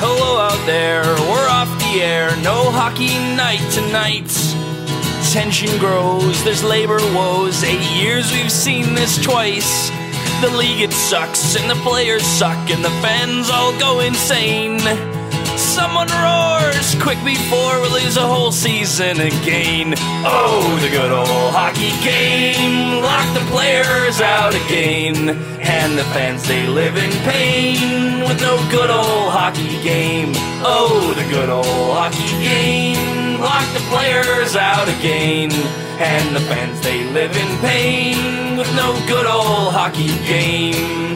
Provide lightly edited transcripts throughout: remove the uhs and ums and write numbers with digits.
hello out there, we're off the air, no hockey night tonight. Tension grows, there's labor woes, 8 years we've seen this twice. The league it sucks, and the players suck, and the fans all go insane. Someone roars quick before we lose a whole season again. Oh, the good old hockey game, lock the players out again. And the fans, they live in pain with no good old hockey game. Oh, the good old hockey game, lock the players out again. And the fans, they live in pain with no good old hockey game.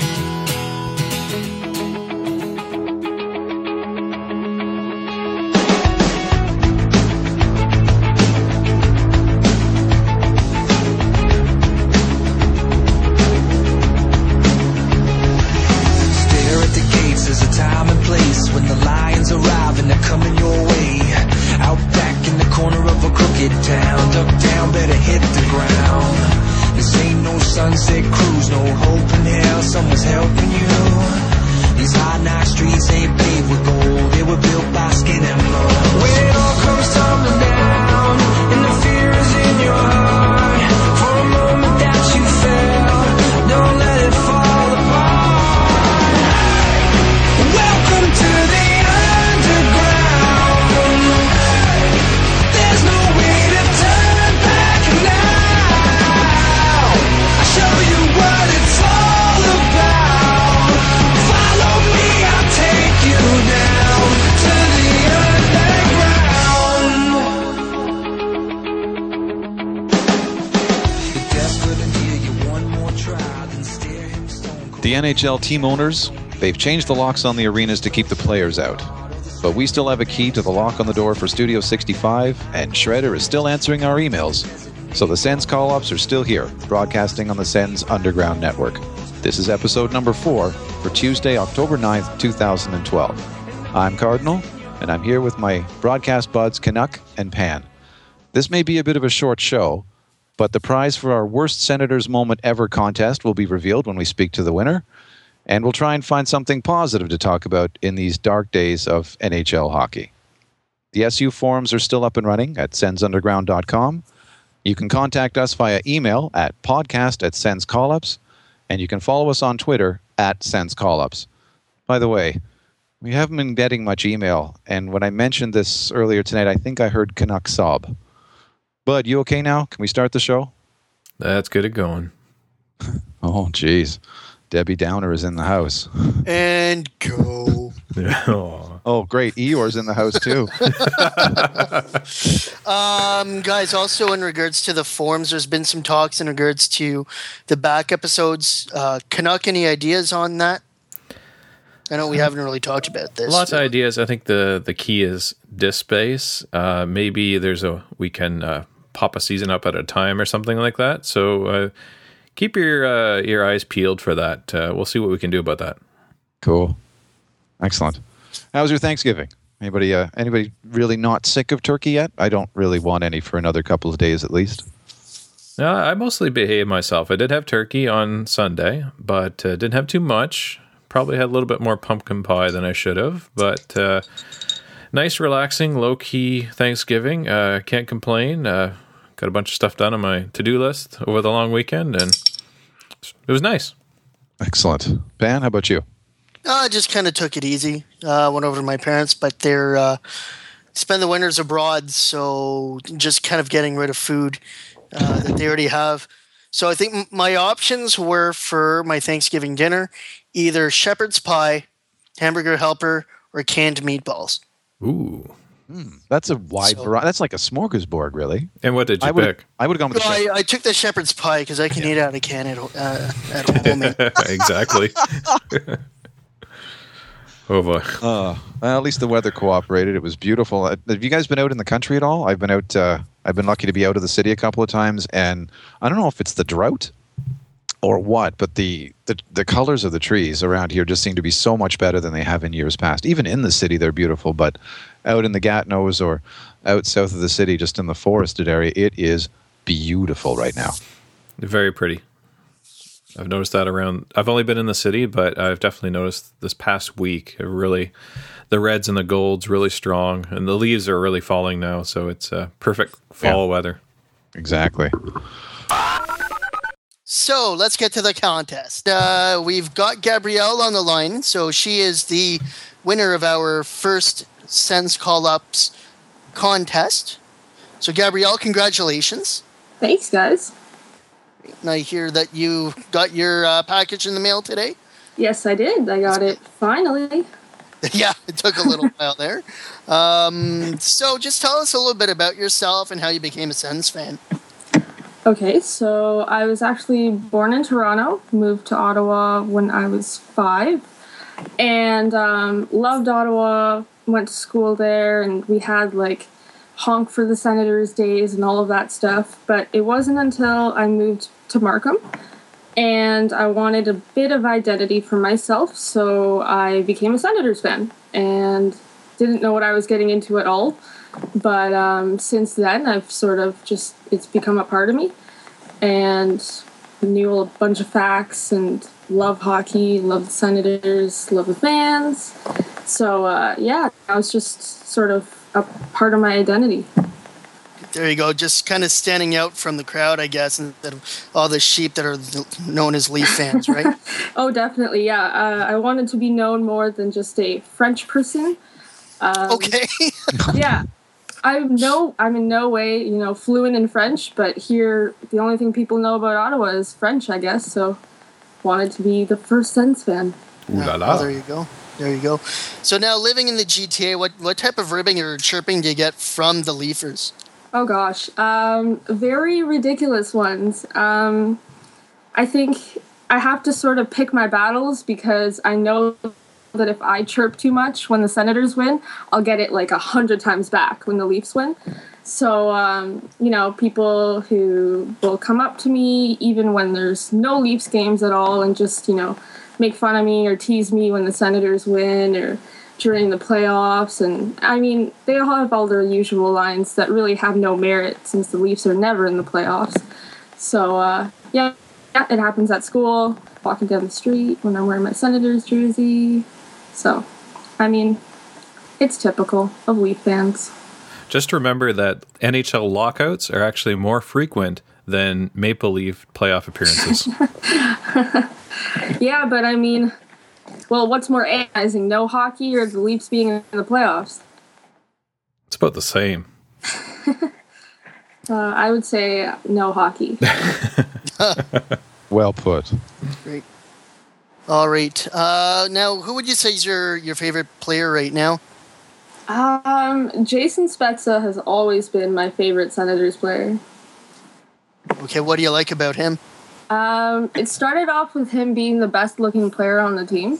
The NHL team owners, they've changed the locks on the arenas to keep the players out. But we still have a key to the lock on the door for Studio 65, and Shredder is still answering our emails. So the Sens call-ups are still here, broadcasting on the Sens Underground Network. This is episode number 4 for Tuesday, October 9th, 2012. I'm Cardinal, and I'm here with my broadcast buds, Canuck and Pan. This may be a bit of a short show, but the prize for our Worst Senators Moment Ever contest will be revealed when we speak to the winner, and we'll try and find something positive to talk about in these dark days of NHL hockey. The SU forums are still up and running at sensunderground.com. You can contact us via email at podcast@senscallups, and you can follow us on Twitter at senscallups. By the way, we haven't been getting much email, and when I mentioned this earlier tonight, I think I heard Canuck sob. Bud, you okay now? Can we start the show? Let's get it going. Oh, geez. Debbie Downer is in the house. And go. Oh, great. Eeyore's in the house, too. Guys, also in regards to the forums, there's been some talks in regards to the back episodes. Canuck, any ideas on that? I know we haven't really talked about this. Lots of ideas. I think the key is disk space. Maybe we can pop a season up at a time or something like that. So keep your eyes peeled for that. We'll see what we can do about that. Cool. Excellent. How was your Thanksgiving? Anybody really not sick of turkey yet? I don't really want any for another couple of days at least. I mostly behaved myself. I did have turkey on Sunday, but didn't have too much. Probably had a little bit more pumpkin pie than I should have, but nice, relaxing, low-key Thanksgiving. Can't complain. Got a bunch of stuff done on my to-do list over the long weekend, and it was nice. Excellent. Pan, how about you? I just kind of took it easy. Went over to my parents, but they're spend the winters abroad, so just kind of getting rid of food that they already have. So I think my options were for my Thanksgiving dinner, either shepherd's pie, hamburger helper, or canned meatballs. Ooh. That's a wide variety. That's like a smorgasbord, really. And what did you pick? I would have gone with I took the shepherd's pie because I can eat out of a can at home. Exactly. Oh, boy. Well, at least the weather cooperated. It was beautiful. Have you guys been out in the country at all? I've been out. I've been lucky to be out of the city a couple of times, and I don't know if it's the drought or what, but the colors of the trees around here just seem to be so much better than they have in years past. Even in the city, they're beautiful, but out in the Gatineaus or out south of the city, just in the forested area, it is beautiful right now. Very pretty. I've noticed that around. I've only been in the city, but I've definitely noticed this past week. The reds and the golds really strong, and the leaves are really falling now. So it's perfect fall weather. Exactly. So let's get to the contest. We've got Gabrielle on the line, so she is the winner of our first Sens Call-Ups contest. So Gabrielle, congratulations. Thanks, guys. And I hear that you got your package in the mail today. Yes, I did. I got it finally. Yeah, it took a little while there. So just tell us a little bit about yourself and how you became a Sens fan. Okay, so I was actually born in Toronto, moved to Ottawa when I was 5, and loved Ottawa, went to school there, and we had like honk for the Senators days and all of that stuff. But it wasn't until I moved to Markham, and I wanted a bit of identity for myself, so I became a Senators fan, and didn't know what I was getting into at all. But since then, I've sort of it's become a part of me, and knew a bunch of facts and love hockey, love the Senators, love the fans. So, I was just sort of a part of my identity. There you go, just kind of standing out from the crowd, I guess, instead of all the sheep that are known as Leaf fans, right? Oh, definitely, yeah. I wanted to be known more than just a French person. Okay. Yeah. I'm in no way, fluent in French, but here the only thing people know about Ottawa is French, I guess. So, wanted to be the first Sens fan. Ooh la la. Well, there you go. So now, living in the GTA, what type of ribbing or chirping do you get from the Leafers? Oh gosh, very ridiculous ones. I think I have to sort of pick my battles because I know that if I chirp too much when the Senators win, I'll get it like 100 times back when the Leafs win. So, people who will come up to me even when there's no Leafs games at all and just, make fun of me or tease me when the Senators win or during the playoffs. And, I mean, they all have all their usual lines that really have no merit since the Leafs are never in the playoffs. So, it happens at school, walking down the street when I'm wearing my Senators jersey. So, I mean, it's typical of Leaf fans. Just remember that NHL lockouts are actually more frequent than Maple Leaf playoff appearances. Yeah, but I mean, well, what's more agonizing, no hockey or the Leafs being in the playoffs? It's about the same. I would say no hockey. Well put. Great. All right. Now, who would you say is your favorite player right now? Jason Spezza has always been my favorite Senators player. Okay, what do you like about him? It started off with him being the best looking player on the team.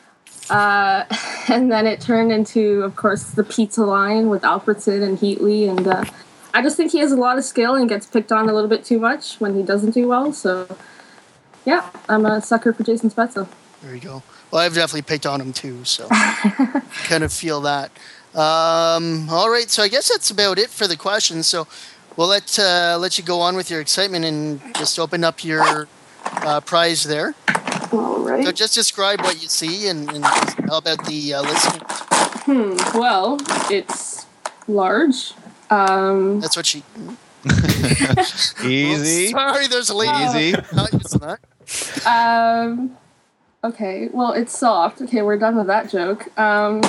And then it turned into, of course, the pizza line with Alfredson and Heatley. And I just think he has a lot of skill and gets picked on a little bit too much when he doesn't do well. So, yeah, I'm a sucker for Jason Spezza. There you go. Well, I've definitely picked on him too, so kind of feel that. All right, so I guess that's about it for the questions. So we'll let you go on with your excitement and just open up your prize there. All right. So just describe what you see and how about the listeners. Well, it's large. That's what she... Easy. Oh, sorry, there's a lady. Easy. No, it's not. Okay, well, it's soft. Okay, we're done with that joke. I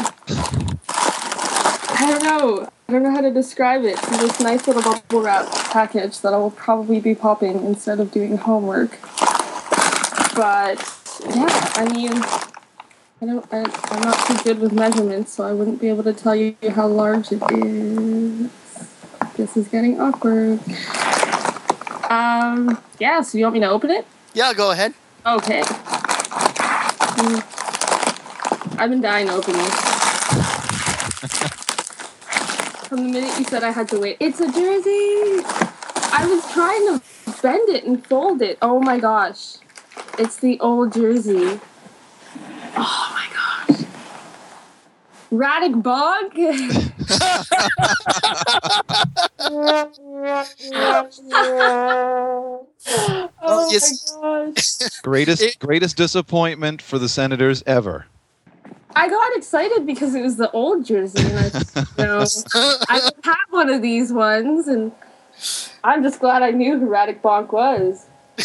don't know. I don't know how to describe it. It's this nice little bubble wrap package that I will probably be popping instead of doing homework. But, yeah, I mean, I'm not too good with measurements, so I wouldn't be able to tell you how large it is. This is getting awkward. Yeah, so you want me to open it? Yeah, go ahead. Okay. I've been dying to open this. From the minute you said I had to wait. It's a jersey! I was trying to bend it and fold it. Oh my gosh. It's the old jersey. Oh my gosh. Radek Bog? Oh Yes. my gosh. Greatest disappointment for the Senators ever. I got excited because it was the old jersey, and I don't have one of these ones, and I'm just glad I knew who Radek Bonk was.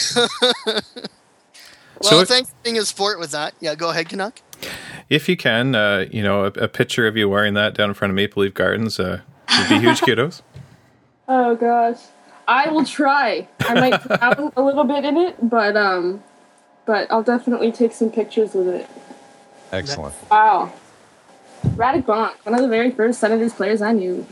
Well, thanks for being a sport with that. Yeah, go ahead, Canuck. If you can, a picture of you wearing that down in front of Maple Leaf Gardens would be huge kudos. Oh gosh, I will try. I might drown a little bit in it, but I'll definitely take some pictures with it. Excellent. Wow, Radek Bonk, one of the very first Senators players I knew.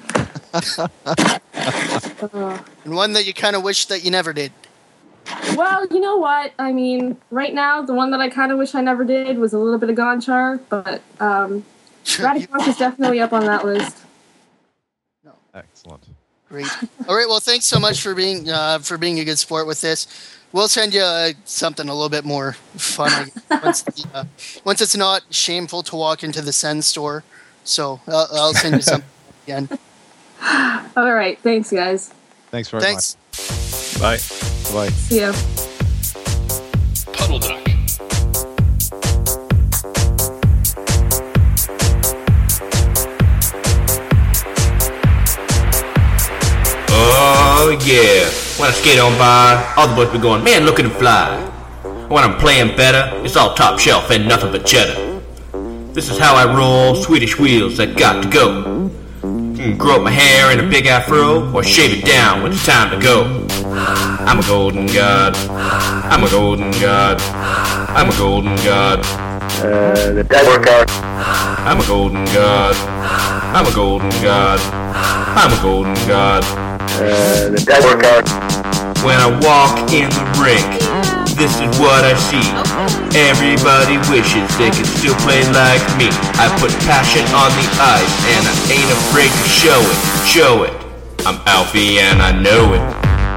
And one that you kind of wish that you never did. Well, you know what? I mean, right now, the one that I kind of wish I never did was a little bit of Gonchar, but Radek Bonk is definitely up on that list. Excellent. Great. All right. Well, thanks so much for being a good sport with this. We'll send you something a little bit more fun once it's not shameful to walk into the Sen store. So I'll send you something again. All right. Thanks, guys. Thanks very Thanks. much. Bye. Bye. See ya. Puddle Duck. Oh yeah, when I skate on by, all the boys be going, man, look at him fly. When I'm playing better, it's all top shelf and nothing but cheddar. This is how I roll Swedish wheels that got to go. Grow up my hair in a big afro, or shave it down when it's time to go. I'm a golden god. I'm a golden god. I'm a golden god. The dead workout. I'm a golden god. I'm a golden god. I'm a golden god. The dead workout. When I walk in the rink, this is what I see. Everybody wishes they could still play like me. I put passion on the ice and I ain't afraid to show it. Show it. I'm Alfie and I know it.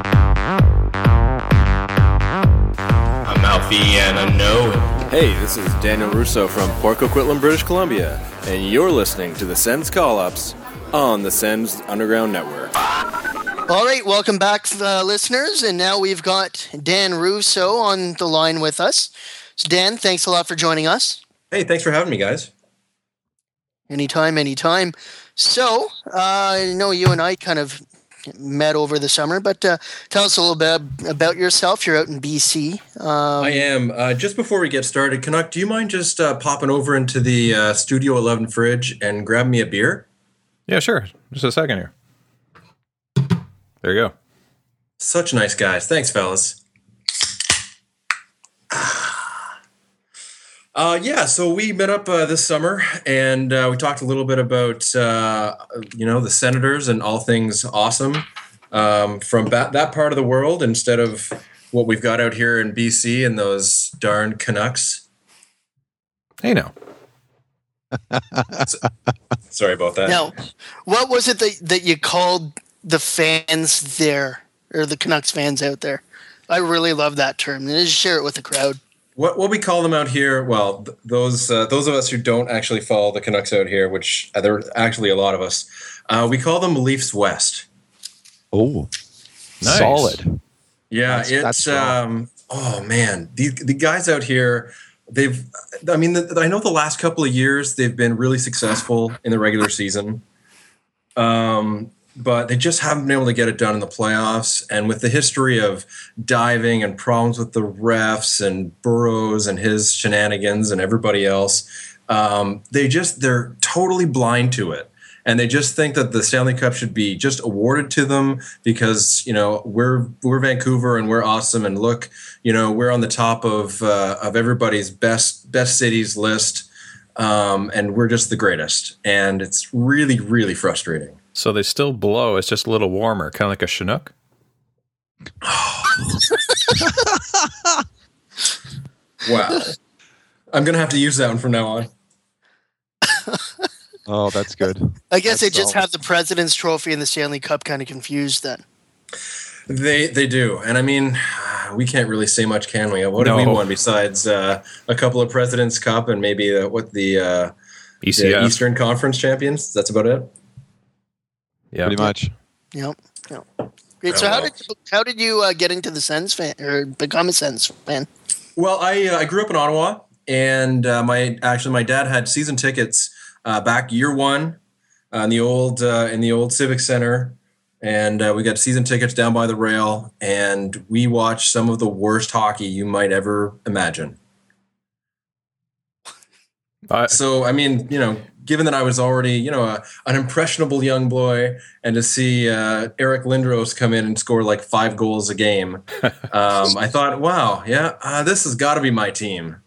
I'm Alfie and I know it. Hey, this is Daniel Russo from Port Coquitlam, British Columbia, and you're listening to the Sens Call-Ups on the Sens Underground Network. All right, welcome back, listeners. And now we've got Dan Russo on the line with us. So Dan, thanks a lot for joining us. Hey, thanks for having me, guys. Anytime. So, I know you and I kind of met over the summer, but tell us a little bit about yourself. You're out in BC. I am. Just before we get started, Canuck, do you mind just popping over into the Studio 11 fridge and grab me a beer? Yeah, sure. Just a second here. There you go. Such nice guys. Thanks, fellas. So we met up this summer, and we talked a little bit about, the Senators and all things awesome from that part of the world instead of what we've got out here in BC and those darn Canucks. Hey, now. Sorry about that. Now, what was it that you called the fans there, or the Canucks fans out there? I really love that term. Just share it with the crowd. What we call them out here, well, those of us who don't actually follow the Canucks out here, which there are actually a lot of us, we call them Leafs West. Oh, Nice. solid. Yeah, That's strong. oh man, the guys out here, I know the last couple of years they've been really successful in the regular season. But they just haven't been able to get it done in the playoffs. And with the history of diving and problems with the refs and Burrows and his shenanigans and everybody else, they're totally blind to it. And they just think that the Stanley Cup should be just awarded to them because, we're Vancouver and we're awesome. And look, we're on the top of everybody's best cities list. And we're just the greatest. And it's really, really frustrating. So they still blow. It's just a little warmer, kind of like a Chinook. Wow. I'm going to have to use that one from now on. Oh, that's good. I guess they That's just solid. have the President's Trophy and the Stanley Cup kind of confused then. They do. And I mean, we can't really say much, can we? What have we won besides a couple of President's Cup and maybe the ECF. Eastern Conference champions? That's about it. Yeah, pretty much. Yep. Great. So how did you get into the Sens fan or become a Sens fan? Well, I grew up in Ottawa, and my dad had season tickets back year one in the old Civic Center, and we got season tickets down by the rail, and we watched some of the worst hockey you might ever imagine. So, I mean, given that I was already, an impressionable young boy, and to see Eric Lindros come in and score like 5 goals a game, I thought, wow, this has got to be my team.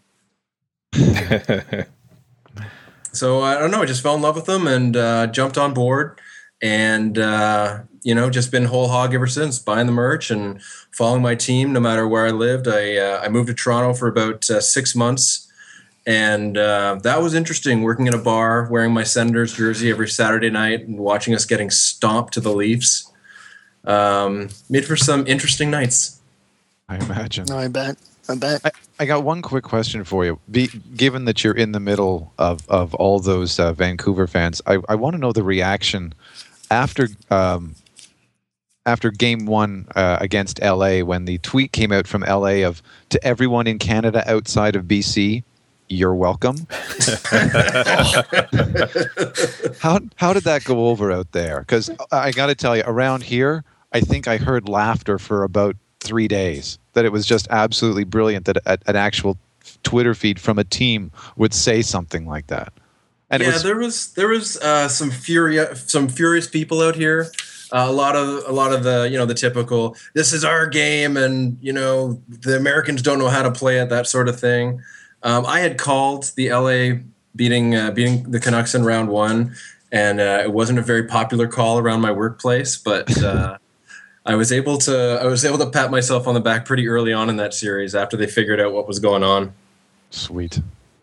So, I don't know, I just fell in love with them and jumped on board, and, just been whole hog ever since, buying the merch and following my team no matter where I lived. I moved to Toronto for about 6 months. And that was interesting, working in a bar, wearing my Senators jersey every Saturday night and watching us getting stomped to the Leafs. Made for some interesting nights. I imagine. No, I bet. I got one quick question for you. Given that you're in the middle of all those Vancouver fans, I want to know the reaction after Game 1 against LA, when the tweet came out from LA to everyone in Canada outside of BC, "You're welcome." How did that go over out there? Because I got to tell you, around here, I think I heard laughter for about 3 days. That it was just absolutely brilliant that an actual Twitter feed from a team would say something like that. And there was some furious people out here. A lot of the the typical, this is our game, and the Americans don't know how to play it, that sort of thing. I had called the LA beating the Canucks in round 1, and it wasn't a very popular call around my workplace, but I was able to pat myself on the back pretty early on in that series after they figured out what was going on. Sweet.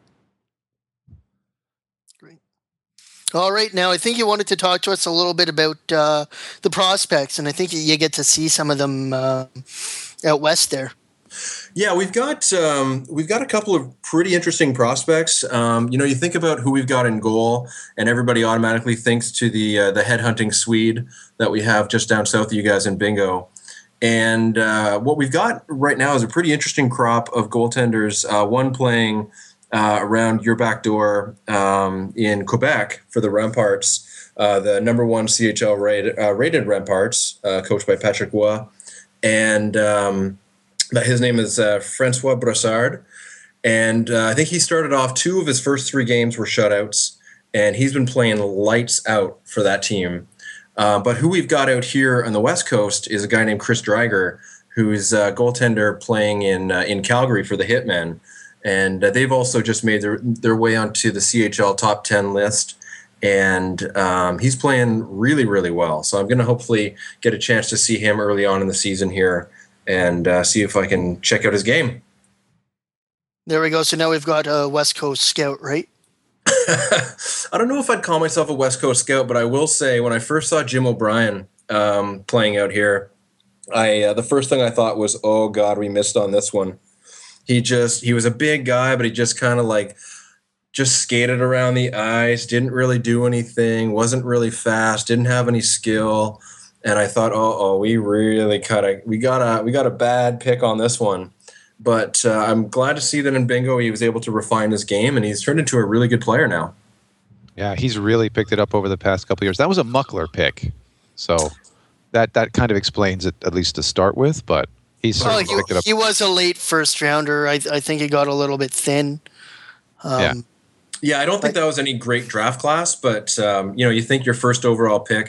Great. All right, now I think you wanted to talk to us a little bit about the prospects, and I think you get to see some of them out west there. Yeah, we've got a couple of pretty interesting prospects. You think about who we've got in goal, and everybody automatically thinks to the headhunting Swede that we have just down south of you guys in Bingo. And what we've got right now is a pretty interesting crop of goaltenders. One playing around your back door in Quebec for the Remparts, the number 1 CHL rated Remparts, coached by Patrick Roy, and his name is Francois Brassard, and I think he started off 2 of his first 3 games were shutouts, and he's been playing lights out for that team. But who we've got out here on the West Coast is a guy named Chris Dreiger, who's a goaltender playing in Calgary for the Hitmen, and they've also just made their way onto the CHL top 10 list, and he's playing really, really well. So I'm going to hopefully get a chance to see him early on in the season here, and see if I can check out his game. There we go. So now we've got a West Coast scout, right? I don't know if I'd call myself a West Coast scout, but I will say when I first saw Jim O'Brien playing out here, the first thing I thought was, oh God, we missed on this one. He was a big guy, but he just kind of just skated around the ice, didn't really do anything, wasn't really fast, didn't have any skill. And I thought, we really we got a bad pick on this one. But I'm glad to see that in Bingo he was able to refine his game, and he's turned into a really good player now. Yeah, he's really picked it up over the past couple of years. That was a muckler pick, so that kind of explains it, at least to start with. But he's certainly picked it up. He was a late first rounder. I think he got a little bit thin. Yeah, I don't think that was any great draft class, but you think your first overall pick.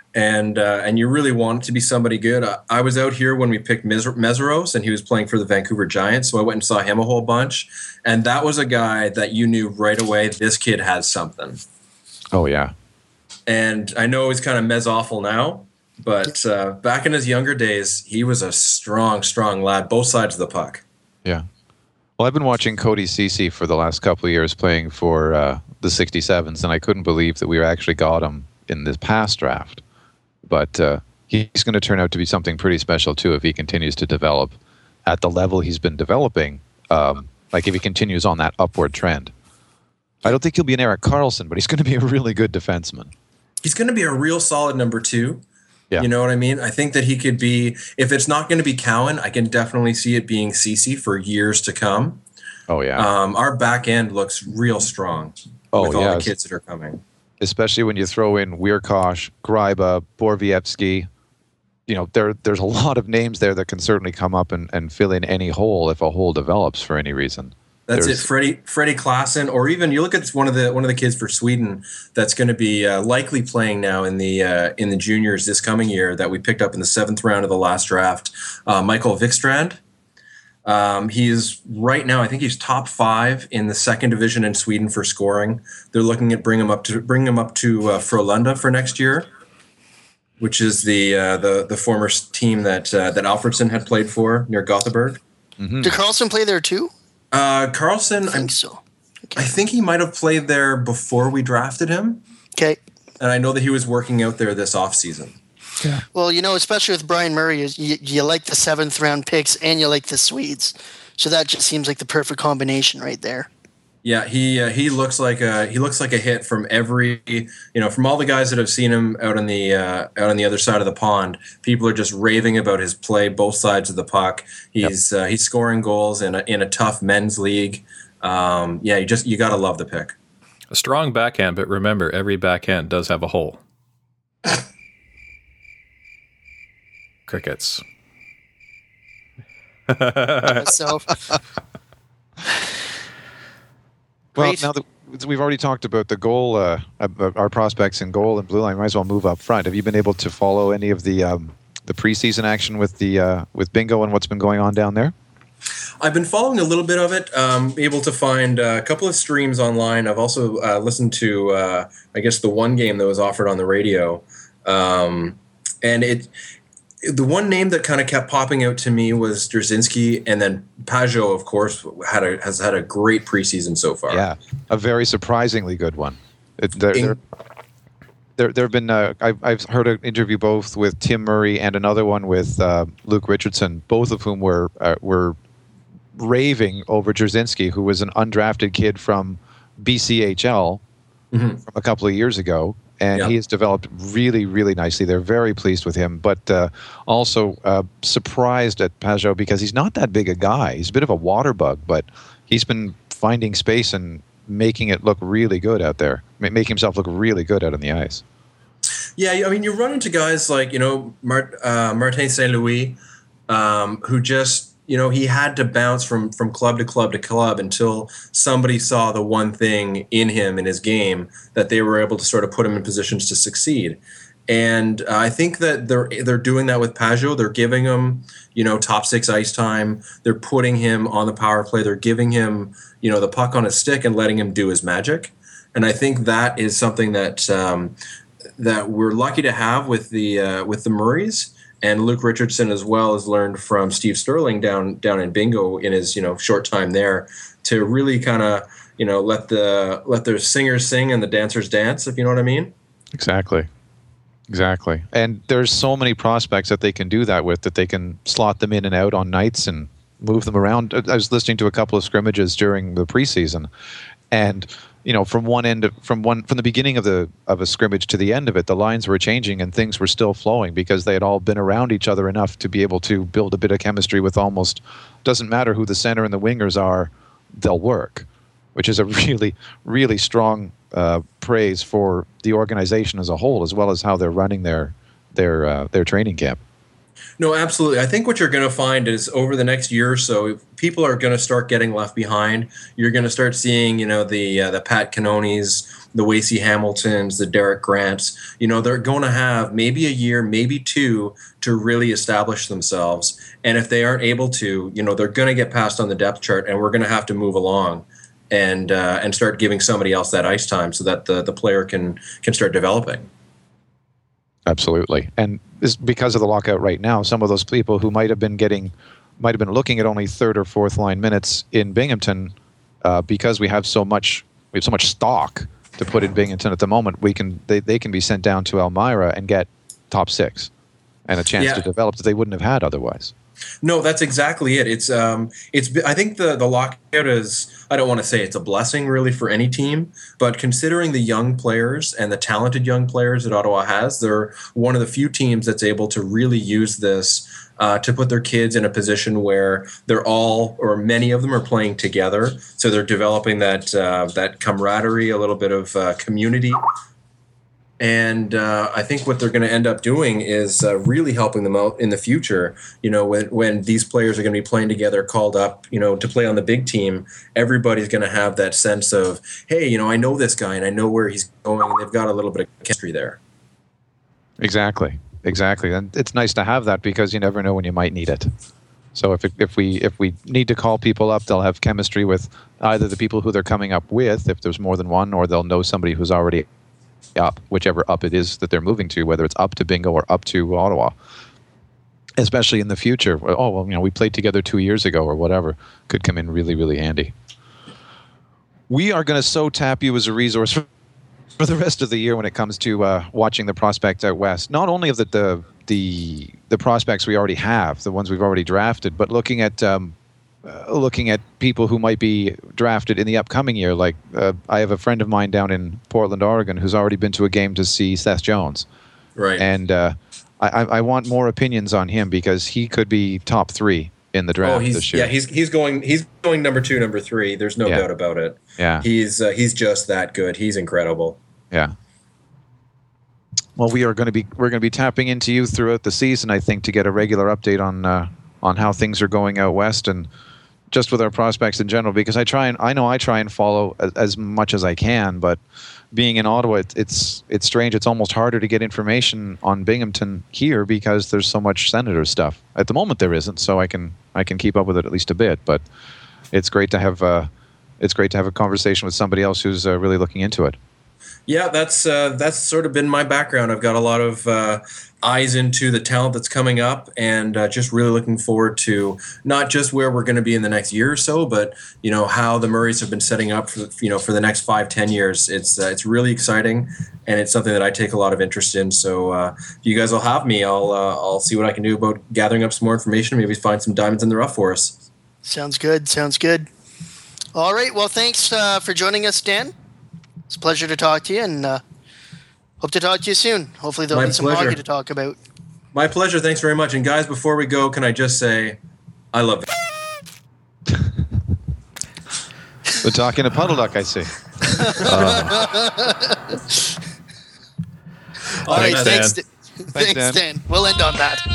And you really want it to be somebody good. I was out here when we picked Mesros, and he was playing for the Vancouver Giants, so I went and saw him a whole bunch. And that was a guy that you knew right away, this kid has something. Oh, yeah. And I know he's kind of awful now, but back in his younger days, he was a strong, strong lad, both sides of the puck. Yeah. Well, I've been watching Cody Ceci for the last couple of years playing for the 67s, and I couldn't believe that we actually got him in this past draft. But he's going to turn out to be something pretty special, too, if he continues to develop at the level he's been developing, if he continues on that upward trend. I don't think he'll be an Erik Karlsson, but he's going to be a really good defenseman. he's going to be a real solid number 2. Yeah. You know what I mean? I think that he could be, if it's not going to be Cowan, I can definitely see it being Ceci for years to come. Oh, yeah. Our back end looks real strong with all the kids that are coming. Especially when you throw in Wierkosh, Gryba, Borvievsky. You know, there's a lot of names there that can certainly come up and fill in any hole if a hole develops for any reason. That's it, Freddie Klassen, or even you look at one of the kids for Sweden that's going to be likely playing now in the juniors this coming year that we picked up in the 7th round of the last draft, Michael Wikstrand. He is right now, I think he's top 5 in the 2nd division in Sweden for scoring. They're looking at bring him up to Frölunda for next year, which is the former team that Alfredsson had played for near Gothenburg. Mm-hmm. Did Carlson play there too? Carlson, I think so. Okay. I think he might have played there before we drafted him. Okay. And I know that he was working out there this offseason. Yeah. Well, especially with Brian Murray, you like the 7th round picks and you like the Swedes, so that just seems like the perfect combination right there. Yeah, he looks like a hit from every from all the guys that have seen him out on the other side of the pond. People are just raving about his play, both sides of the puck. He's scoring goals in a tough men's league. You got to love the pick. A strong backhand, but remember, every backhand does have a hole. Crickets. So. Well, now that we've already talked about the goal, our prospects in goal and blue line, might as well move up front. Have you been able to follow any of the preseason action with Bingo and what's been going on down there? I've been following a little bit of it. Able to find a couple of streams online. I've also listened to, I guess, the one game that was offered on the radio, and the one name that kind of kept popping out to me was Drzinski, and then Pajot, of course, has had a great preseason so far. Yeah, a very surprisingly good one. There have been I've heard an interview both with Tim Murray and another one with Luke Richardson, both of whom were raving over Drzinski, who was an undrafted kid from BCHL from a couple of years ago. And he has developed really, really nicely. They're very pleased with him, but also surprised at Pajot because he's not that big a guy. He's a bit of a water bug, but he's been finding space and making it look really good out there, making himself look really good out on the ice. Yeah, I mean, you run into guys like, Martin St. Louis, who just, he had to bounce from club to club to club until somebody saw the one thing in him, in his game, that they were able to sort of put him in positions to succeed. And I think that they're doing that with Pajot. They're giving him, top 6 ice time. They're putting him on the power play. They're giving him, the puck on his stick and letting him do his magic. And I think that is something that that we're lucky to have with the Murrays. And Luke Richardson as well has learned from Steve Sterling down in Bingo in his short time there to really kind of let the singers sing and the dancers dance, if you know what I mean. Exactly. And there's so many prospects that they can do that with, that they can slot them in and out on nights and move them around. I was listening to a couple of scrimmages during the preseason, and from the beginning of a scrimmage to the end of it, the lines were changing and things were still flowing because they had all been around each other enough to be able to build a bit of chemistry with almost, doesn't matter who the center and the wingers are, they'll work, which is a really, really strong praise for the organization as a whole, as well as how they're running their training camp. No, absolutely. I think what you're going to find is over the next year or so, people are going to start getting left behind. You're going to start seeing, the Pat Cannonis, the Wasey Hamiltons, the Derek Grants. They're going to have maybe a year, maybe 2 to really establish themselves. And if they aren't able to, they're going to get passed on the depth chart, and we're going to have to move along and start giving somebody else that ice time so that the player can start developing. Absolutely. And because of the lockout right now, some of those people who might have been looking at only 3rd or 4th line minutes in Binghamton, because we have so much stock to put in Binghamton at the moment, they can be sent down to Elmira and get top 6 and a chance to develop that they wouldn't have had otherwise. No, that's exactly it. It's I think the lockout is, I don't want to say it's a blessing really for any team, but considering the young players and the talented young players that Ottawa has, they're one of the few teams that's able to really use this to put their kids in a position where they're all, or many of them, are playing together. So they're developing that camaraderie, a little bit of community. And I think what they're going to end up doing is really helping them out in the future. You know, when these players are going to be playing together, called up, you know, to play on the big team, everybody's going to have that sense of, hey, you know, I know this guy and I know where he's going, and they've got a little bit of chemistry there. Exactly. And it's nice to have that because you never know when you might need it. So if we need to call people up, they'll have chemistry with either the people who they're coming up with, if there's more than one, or they'll know somebody who's already up, whichever up it is that they're moving to, whether it's up to Bingo or up to Ottawa. Especially in the future. Oh, well, you know, we played together 2 years ago or whatever. Could come in really, really handy. We are going to so tap you as a resource for the rest of the year when it comes to watching the prospects out west. Not only of the prospects we already have, the ones we've already drafted, but looking at people who might be drafted in the upcoming year. Like I have a friend of mine down in Portland, Oregon, who's already been to a game to see Seth Jones. Right. And I want more opinions on him because he could be top 3 in the draft this year. Yeah, he's going number 2, number 3. There's no doubt about it. Yeah. He's just that good. He's incredible. Yeah. Well, we're going to be tapping into you throughout the season, I think, to get a regular update on how things are going out west and just with our prospects in general, because I try and follow as much as I can, but being in Ottawa, it's strange. It's almost harder to get information on Binghamton here because there's so much Senator stuff. At the moment, there isn't, so I can keep up with it at least a bit. But it's great to have a conversation with somebody else who's really looking into it. Yeah, that's sort of been my background. I've got a lot of eyes into the talent that's coming up, and just really looking forward to not just where we're going to be in the next year or so, but you know how the Murrays have been setting up for the next 5-10 years. It's really exciting, and it's something that I take a lot of interest in. So if you guys will have me, I'll see what I can do about gathering up some more information. Maybe find some diamonds in the rough for us. Sounds good. All right. Well, thanks for joining us, Dan. It's a pleasure to talk to you, and hope to talk to you soon. Hopefully there'll be some hockey to talk about. My pleasure. Thanks very much. And guys, before we go, can I just say, I love it. We're talking to Puddle Duck, I see. All right, thanks, Dan. We'll end on that.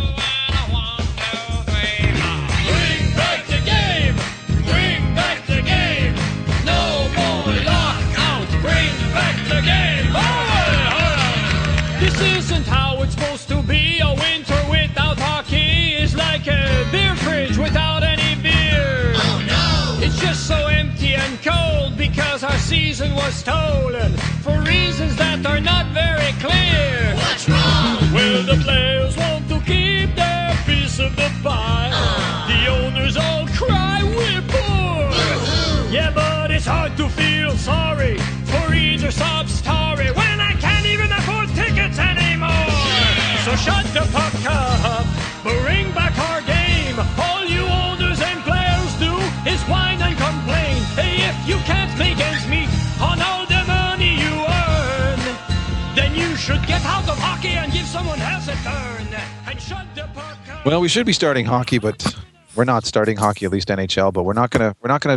This isn't how it's supposed to be. A winter without hockey is like a beer fridge without any beer. Oh no! It's just so empty and cold because our season was stolen for reasons that are not very clear. What's wrong? Well, the players want to keep their piece of the pie. The owners all cry we're poor. Yeah, but it's hard to feel sorry for either sob story when I can't even afford tickets anymore. So shut the puck up, bring back our game. All you owners and players do is whine and complain. Hey, if you can't make ends meet on all the money you earn, then you should get out of hockey and give someone else a turn. And shut the puck up. Well, we should be starting hockey, but we're not starting hockey, at least NHL. But we're not gonna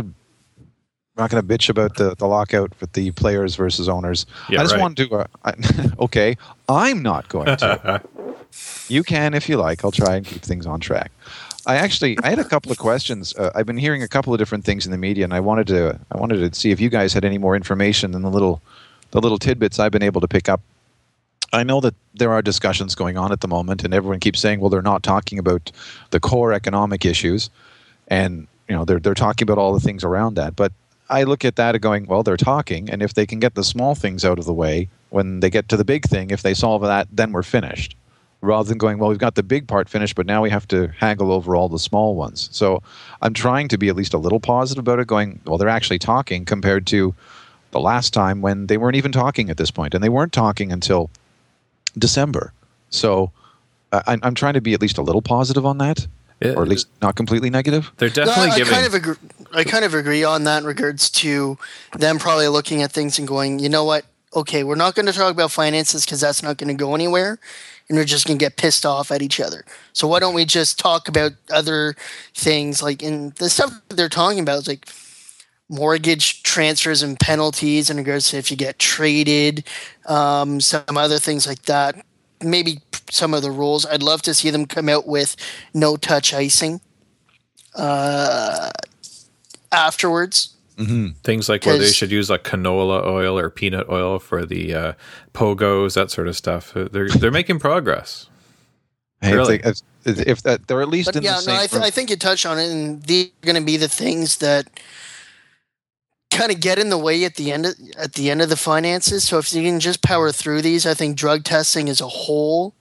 bitch about the lockout with the players versus owners. Yeah, I just right. want to. Okay, I'm not going to. You can if you like. I'll try and keep things on track. I had a couple of questions. I've been hearing a couple of different things in the media, and I wanted to see if you guys had any more information than the little tidbits I've been able to pick up. I know that there are discussions going on at the moment, and everyone keeps saying, well, they're not talking about the core economic issues, and you know they're talking about all the things around that. But I look at that and going, well, they're talking, and if they can get the small things out of the way, when they get to the big thing, if they solve that, then we're finished. Rather than going, well, we've got the big part finished, but now we have to haggle over all the small ones. So I'm trying to be at least a little positive about it, going, well, they're actually talking compared to the last time when they weren't even talking at this point, and they weren't talking until December. So I'm trying to be at least a little positive on that. or at least not completely negative. They're definitely giving. I kind of agree on that in regards to them probably looking at things and going, you know what? Okay, we're not going to talk about finances because that's not going to go anywhere, and we're just going to get pissed off at each other. So why don't we just talk about other things, like in the stuff that they're talking about is like mortgage transfers and penalties in regards to if you get traded, some other things like that. Maybe some of the rules. I'd love to see them come out with no-touch icing afterwards. Mm-hmm. Things like where they should use like canola oil or peanut oil for the pogos, that sort of stuff. They're making progress. Hey, really. If that they're at least in the same. I think you touched on it, and these are going to be the things that kind of get in the way at the end of the finances. So if you can just power through these, I think drug testing as a whole,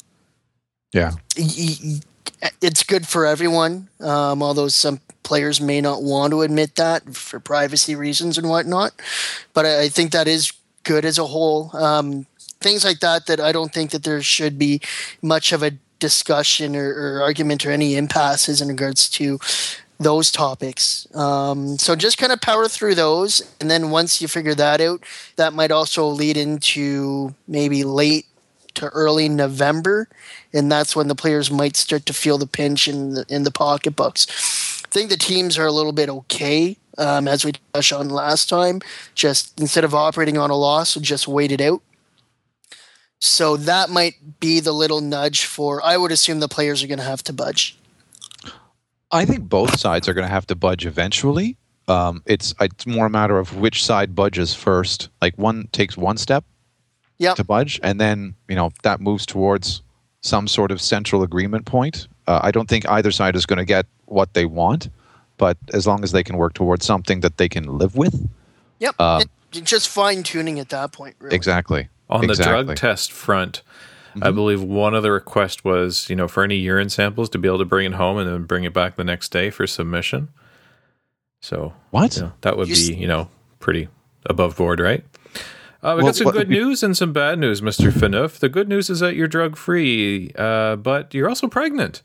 it's good for everyone. Although some players may not want to admit that for privacy reasons and whatnot, but I think that is good as a whole. Things like that I don't think that there should be much of a discussion or argument or any impasses in regards to those topics. So just kind of power through those, and then once you figure that out, that might also lead into maybe late to early November, and that's when the players might start to feel the pinch in the pocketbooks. I think the teams are a little bit okay, as we touched on last time. Just instead of operating on a loss, just wait it out. So that might be the little nudge for. I would assume the players are going to have to budge. I think both sides are going to have to budge eventually. It's more a matter of which side budges first. Like one takes one step to budge, and then that moves towards some sort of central agreement point. I don't think either side is going to get what they want, but as long as they can work towards something that they can live with. Yep, just fine tuning at that point. Really. Exactly. On the drug test front, I believe one of the requests was, for any urine samples to be able to bring it home and then bring it back the next day for submission. So what? That would be, pretty above board, right? We got some good news and some bad news, Mr. Phaneuf. The good news is that you're drug-free, but you're also pregnant.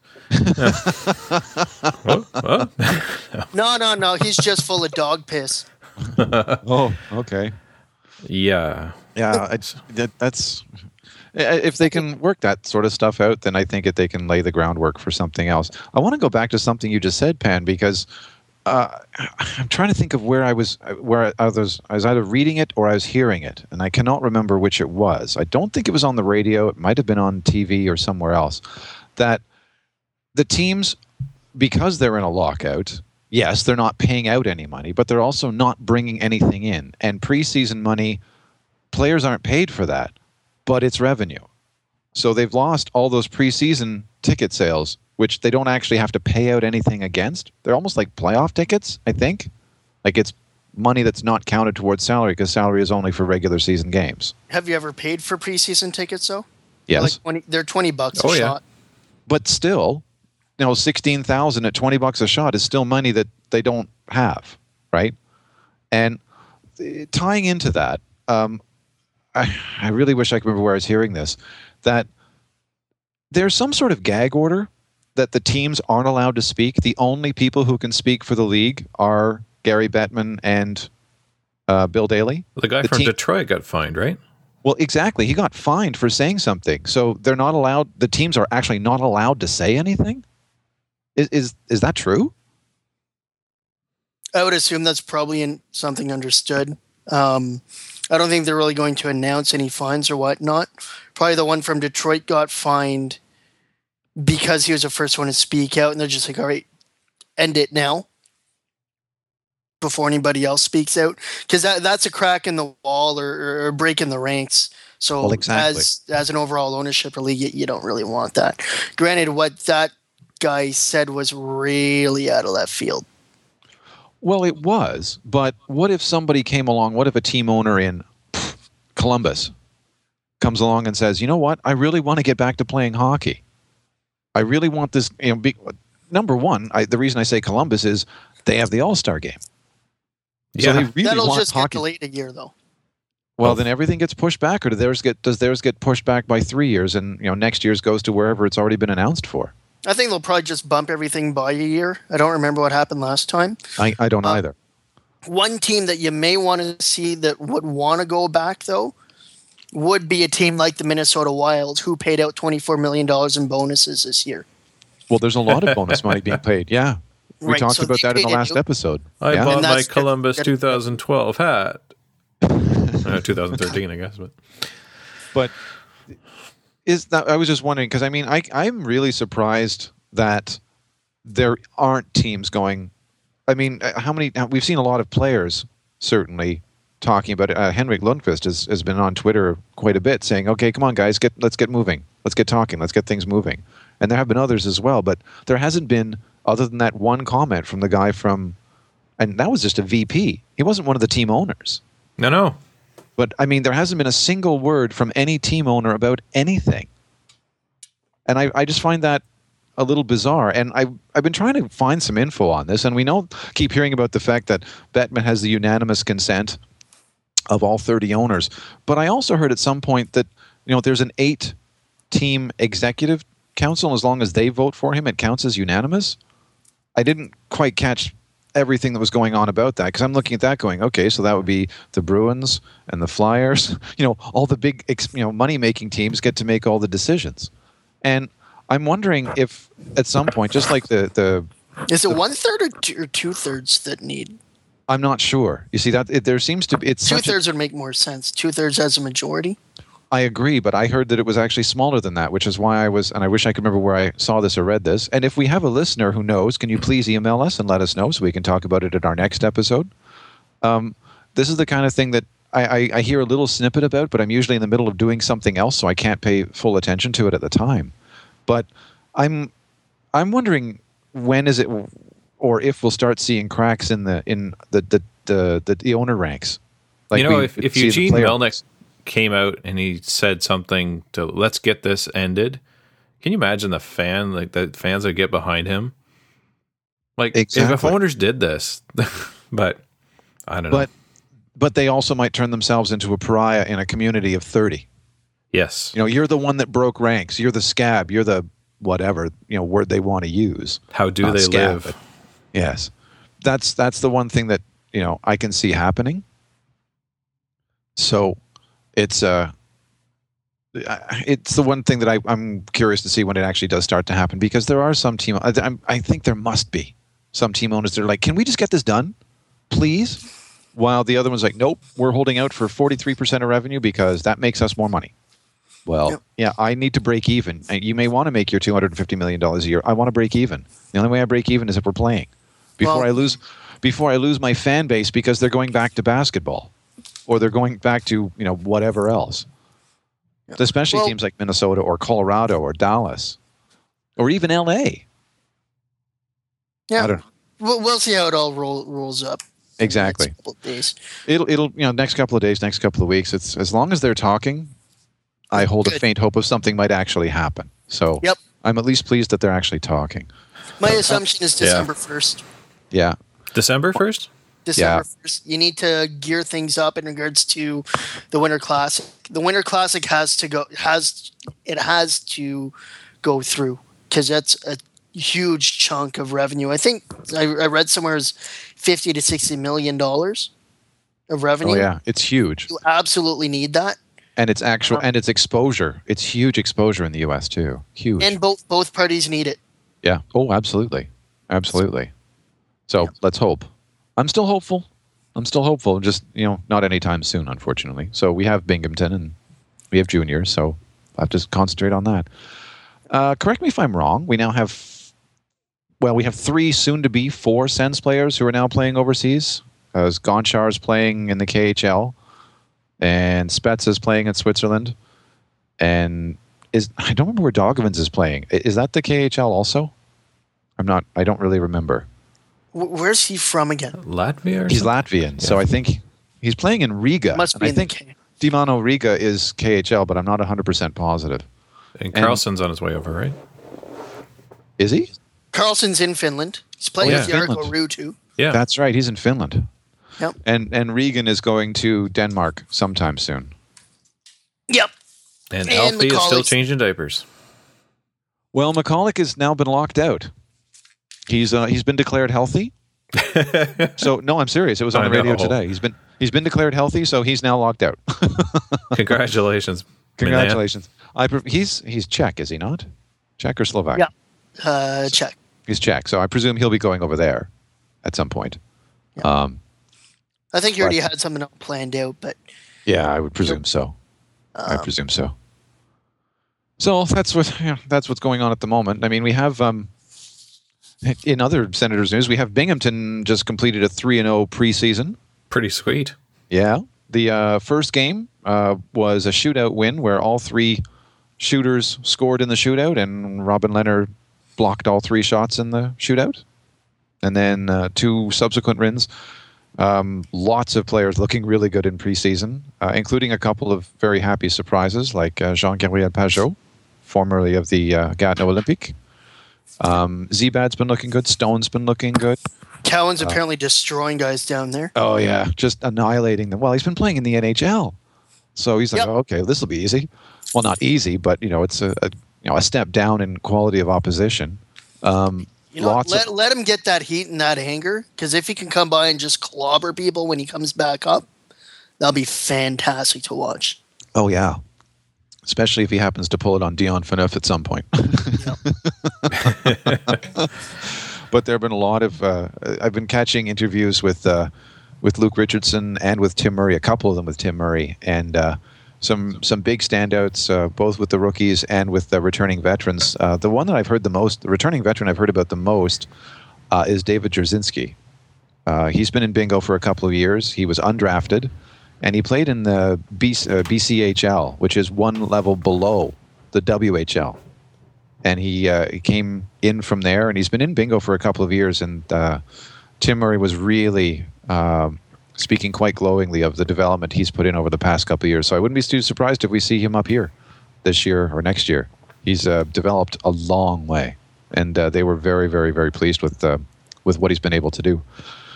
No. He's just full of dog piss. Oh, okay. Yeah. Yeah, that's... If they can work that sort of stuff out, then I think that they can lay the groundwork for something else. I want to go back to something you just said, Pan, because I'm trying to think of where I was either reading it or I was hearing it, and I cannot remember which it was. I don't think it was on the radio. It might have been on TV or somewhere else. That the teams, because they're in a lockout, yes, they're not paying out any money, but they're also not bringing anything in. And preseason money, players aren't paid for that, but it's revenue. So they've lost all those preseason ticket sales, which they don't actually have to pay out anything against. They're almost like playoff tickets, I think. Like it's money that's not counted towards salary because salary is only for regular season games. Have you ever paid for preseason tickets, though? Yes. They're $20 a shot. But still, $16,000 at $20 a shot is still money that they don't have, right? And tying into that, I really wish I could remember where I was hearing this, that there's some sort of gag order that the teams aren't allowed to speak. The only people who can speak for the league are Gary Bettman and Bill Daly. The guy from Detroit got fined, right? Well, exactly. He got fined for saying something. So they're not allowed, the teams are actually not allowed to say anything? Is that true? I would assume that's probably something understood. I don't think they're really going to announce any fines or whatnot. Probably the one from Detroit got fined because he was the first one to speak out, and they're just like, all right, end it now before anybody else speaks out. Because that's a crack in the wall or a break in the ranks. So exactly. as an overall ownership or league, you don't really want that. Granted, what that guy said was really out of left field. Well, it was, but what if somebody came along, what if a team owner in Columbus comes along and says, you know what, I really want to get back to playing hockey. I really want this, number one, the reason I say Columbus is they have the All-Star game. Yeah. So they really That'll want just hockey. get delayed a year, though. Well, then everything gets pushed back, or does theirs get pushed back by 3 years, and next year's goes to wherever it's already been announced for? I think they'll probably just bump everything by a year. I don't remember what happened last time. I don't either. One team that you may want to see that would want to go back, though, would be a team like the Minnesota Wild, who paid out $24 million in bonuses this year. Well, there's a lot of bonus money being paid. Yeah. We talked about that in the last episode. I bought my Columbus 2012 hat. 2013, I guess. But is that? I was just wondering, because I mean, I'm really surprised that there aren't teams going. I mean, how many? We've seen a lot of players certainly talking about it. Henrik Lundqvist has been on Twitter quite a bit, saying, "Okay, come on, guys, let's get moving, let's get talking, let's get things moving." And there have been others as well, but there hasn't been, other than that one comment from the guy from, and that was just a VP. He wasn't one of the team owners. No. But, I mean, there hasn't been a single word from any team owner about anything. And I just find that a little bizarre. And I've been trying to find some info on this, and we keep hearing about the fact that Bettman has the unanimous consent of all 30 owners. But I also heard at some point that, there's an 8-team executive council, and as long as they vote for him, it counts as unanimous. I didn't quite catch everything that was going on about that, because I'm looking at that going, okay, so that would be the Bruins and the Flyers, all the big money-making teams get to make all the decisions. And I'm wondering if at some point, just like the is it 1/3 or 2/3 that need? I'm not sure. You see that there seems to be 2/3 would make more sense. 2/3 as a majority. I agree, but I heard that it was actually smaller than that, which is why I was, and I wish I could remember where I saw this or read this. And if we have a listener who knows, can you please email us and let us know so we can talk about it at our next episode? This is the kind of thing that I hear a little snippet about, but I'm usually in the middle of doing something else, so I can't pay full attention to it at the time. But I'm wondering when is it, or if we'll start seeing cracks in the owner ranks. Like if Eugene Melnyk came out and he said something to let's get this ended, can you imagine the fans that get behind him? Like, exactly. If owners did this, but I don't know. But they also might turn themselves into a pariah in a community of 30. Yes. You're the one that broke ranks. You're the scab. You're the whatever, word they want to use. How do they live? Yes. That's the one thing that, I can see happening. So it's the one thing that I'm curious to see when it actually does start to happen, because there are some team. I think there must be some team owners that are like, can we just get this done, please? While the other one's like, nope, we're holding out for 43% of revenue because that makes us more money. Well, yeah, I need to break even. You may want to make your $250 million a year. I want to break even. The only way I break even is if we're playing. Before I lose my fan base because they're going back to basketball, or they're going back to whatever else. Yep. Especially teams like Minnesota or Colorado or Dallas, or even LA. Yeah, we'll see how it all rolls up. Exactly. Next couple of days. It'll next couple of days, next couple of weeks. It's as long as they're talking, I hold a faint hope of something might actually happen. So I'm at least pleased that they're actually talking. My assumption is December 1st. Yeah. December 1st? December 1st. You need to gear things up in regards to the Winter Classic. The Winter Classic has to go through, because that's a huge chunk of revenue. I think I read somewhere is $50 to $60 million of revenue. Oh yeah, it's huge. You absolutely need that. And it's and it's exposure. It's huge exposure in the U.S. too. Huge. And both parties need it. Yeah. Oh, absolutely. Absolutely. So let's hope. I'm still hopeful. Just, not anytime soon, unfortunately. So we have Binghamton and we have juniors, so I'll have to concentrate on that. Correct me if I'm wrong. We now have, we have 3, soon to be 4 Sens players who are now playing overseas. As Gonchar's playing in the KHL, and Spets is playing in Switzerland, and I don't remember where Dogovins is playing. Is that the KHL also? I don't really remember. Where's he from again? Latvia? He's Latvian, so I think he's playing in Riga. Must be. I think Dimano Riga is KHL, but I'm not 100% positive. And Carlson's on his way over, right? Is he? Carlson's in Finland. He's playing with Jarkko Ruutu. Yeah, that's right. He's in Finland. Yep. And Regan is going to Denmark sometime soon. Yep. And Alfie is still changing diapers. Well, McCulloch has now been locked out. He's been declared healthy. So no, I'm serious. It was on the radio today. He's been declared healthy, so he's now locked out. Congratulations. Congratulations. He's Czech, is he not? Czech or Slovak? Yeah, Czech. He's Czech, so I presume he'll be going over there at some point. Yeah. I think he already had something planned out, but yeah, I would presume so. I presume so. So that's what's going on at the moment. I mean, we have in other Senators news, we have Binghamton just completed a 3-0 preseason. Pretty sweet. Yeah, the first game was a shootout win where all three shooters scored in the shootout, and Robin Leonard blocked all three shots in the shootout. And then 2 subsequent wins. Lots of players looking really good in preseason, including a couple of very happy surprises like Jean-Gabriel Pajot, formerly of the Gatineau Olympique. Zibad's been looking good. Stone's been looking good. Cowan's apparently destroying guys down there. Oh, yeah. Just annihilating them. Well, he's been playing in the NHL. So he's like, okay, this will be easy. Well, not easy, but, it's a step down in quality of opposition. Let him get that heat and that anger, because if he can come by and just clobber people when he comes back up, that'll be fantastic to watch. Oh, yeah. Especially if he happens to pull it on Dion Phaneuf at some point. But there have been a lot of... I've been catching interviews with Luke Richardson and with Tim Murray, a couple of them with Tim Murray, and some big standouts, both with the rookies and with the returning veterans. The one that I've heard the most, the returning veteran I've heard about the most, is David Jarzynski. He's been in bingo for a couple of years. He was undrafted, and he played in the BCHL, which is one level below the WHL. And he came in from there, and he's been in bingo for a couple of years. And Tim Murray was really speaking quite glowingly of the development he's put in over the past couple of years. So I wouldn't be too surprised if we see him up here this year or next year. He's developed a long way, and they were very, very, very pleased with what he's been able to do.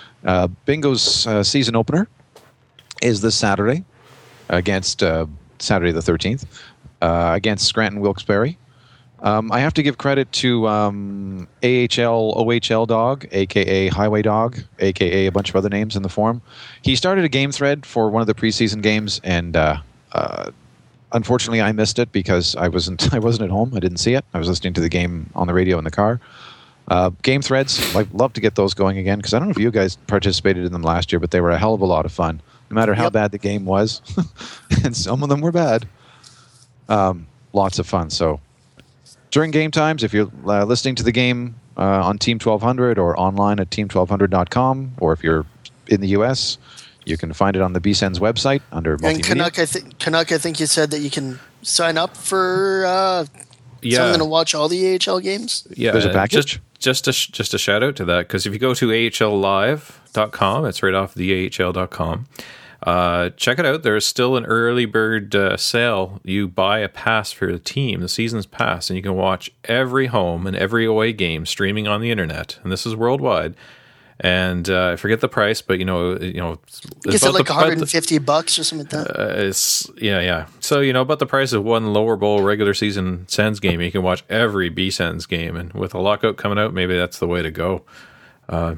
Bingo's season opener is this Saturday against Saturday the 13th against Scranton Wilkes-Barre. I have to give credit to AHL, OHL Dog, a.k.a. Highway Dog, a.k.a. a bunch of other names in the forum. He started a game thread for one of the preseason games, and unfortunately I missed it because I wasn't at home. I didn't see it. I was listening to the game on the radio in the car. Game threads, I'd love to get those going again, because I don't know if you guys participated in them last year, but they were a hell of a lot of fun, no matter how bad the game was. And some of them were bad. Lots of fun, so... During game times, if you're listening to the game on Team 1200 or online at team1200.com, or if you're in the U.S., you can find it on the BSEN's website under multimedia. And Canuck, I think you said that you can sign up for something to watch all the AHL games? Yeah. There's a package? Just a shout out to that, because if you go to ahllive.com, it's right off the ahl.com. Check it out. There's still an early bird sale. You buy a pass for the team, the season's pass, and you can watch every home and every away game streaming on the internet. And this is worldwide. And I forget the price, but is it like $150 or something like that? It's yeah. So about the price of one lower bowl regular season Sens game, you can watch every B Sens game. And with a lockout coming out, maybe that's the way to go. Do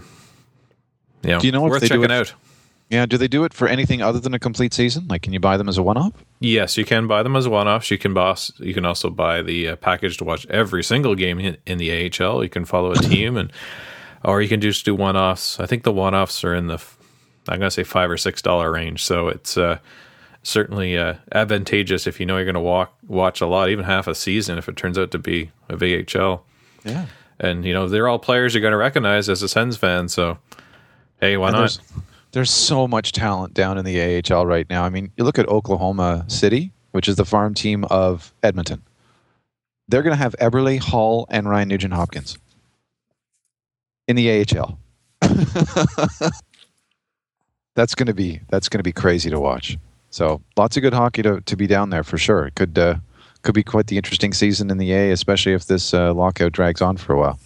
you know worth checking out? Yeah, do they do it for anything other than a complete season? Like, can you buy them as a one-off? Yes, you can buy them as one-offs. You can also buy the package to watch every single game in the AHL. You can follow a team, or you can just do one-offs. I think the one-offs are in the, I'm going to say $5 or $6 range. So it's certainly advantageous if you know you're going to watch a lot, even half a season, if it turns out to be a VHL. Yeah. And, they're all players you're going to recognize as a Sens fan. So, hey, why not? There's so much talent down in the AHL right now. I mean, you look at Oklahoma City, which is the farm team of Edmonton. They're going to have Eberle, Hall, and Ryan Nugent-Hopkins in the AHL. That's going to be crazy to watch. So lots of good hockey to be down there for sure. It could be quite the interesting season in the A, especially if this lockout drags on for a while.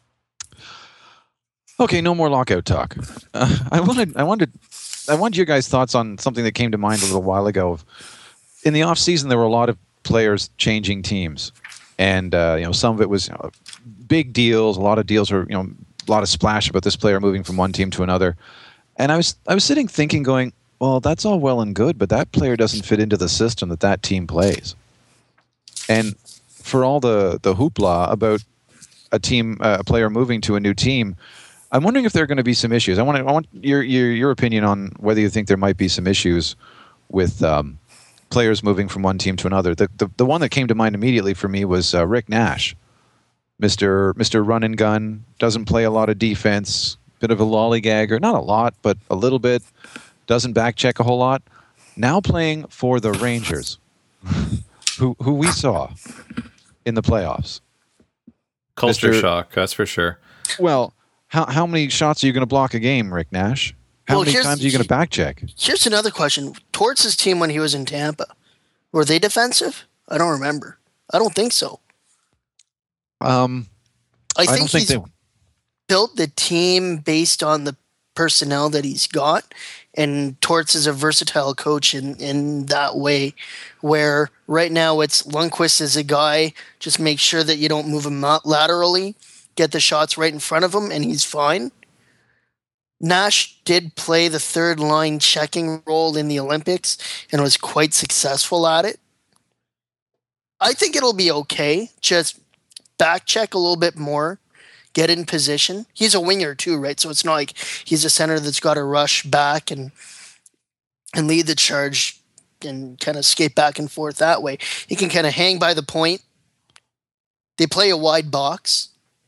Okay, no more lockout talk. I wanted your guys' thoughts on something that came to mind a little while ago. In the off season, there were a lot of players changing teams. And some of it was big deals. A lot of deals were a lot of splash about this player moving from one team to another. And I was sitting thinking, going, well, that's all well and good, but that player doesn't fit into the system that team plays. And for all the hoopla about a player moving to a new team, I'm wondering if there are going to be some issues. I want your opinion on whether you think there might be some issues with players moving from one team to another. The one that came to mind immediately for me was Rick Nash, Mr. Run and Gun, doesn't play a lot of defense, bit of a lollygagger, not a lot, but a little bit, doesn't back check a whole lot. Now playing for the Rangers, who we saw in the playoffs. Culture shock, that's for sure. Well, how many shots are you going to block a game, Rick Nash? How many times are you going to back check? Here's another question. Torts' team when he was in Tampa, were they defensive? I don't remember. I don't think so. I think he's built the team based on the personnel that he's got, and Torts is a versatile coach in that way, where right now it's Lundqvist is a guy, just make sure that you don't move him laterally, get the shots right in front of him, and he's fine. Nash did play the third line checking role in the Olympics and was quite successful at it. I think it'll be okay. Just back check a little bit more, get in position. He's a winger too, right? So it's not like he's a center that's got to rush back and lead the charge and kind of skate back and forth that way. He can kind of hang by the point. They play a wide box.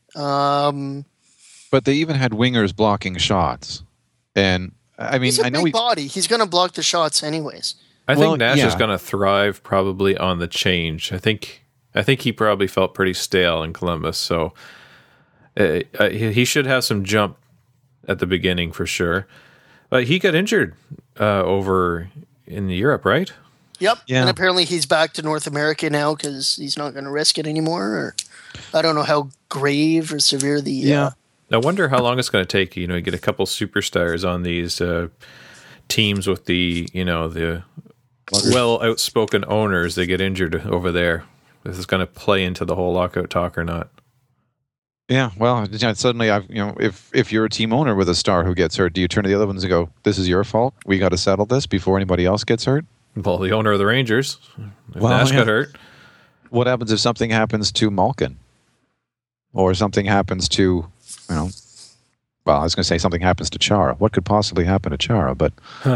But they even had wingers blocking shots. And I mean, he's a big body. He's going to block the shots anyways. I think Nash is going to thrive probably on the change. I think he probably felt pretty stale in Columbus, so he should have some jump at the beginning for sure. But he got injured over in Europe, right? Yep. Yeah. And apparently he's back to North America now because he's not going to risk it anymore. Or I don't know how grave or severe the. I wonder how long it's going to take. You get a couple superstars on these teams with the well outspoken owners. They get injured over there. This is going to play into the whole lockout talk or not. Yeah, well, suddenly if you're a team owner with a star who gets hurt, do you turn to the other ones and go, "This is your fault. We got to settle this before anybody else gets hurt"? Well, the owner of the Rangers, if Nash got hurt. What happens if something happens to Malkin, or something happens to well, I was going to say something happens to Chara. What could possibly happen to Chara? But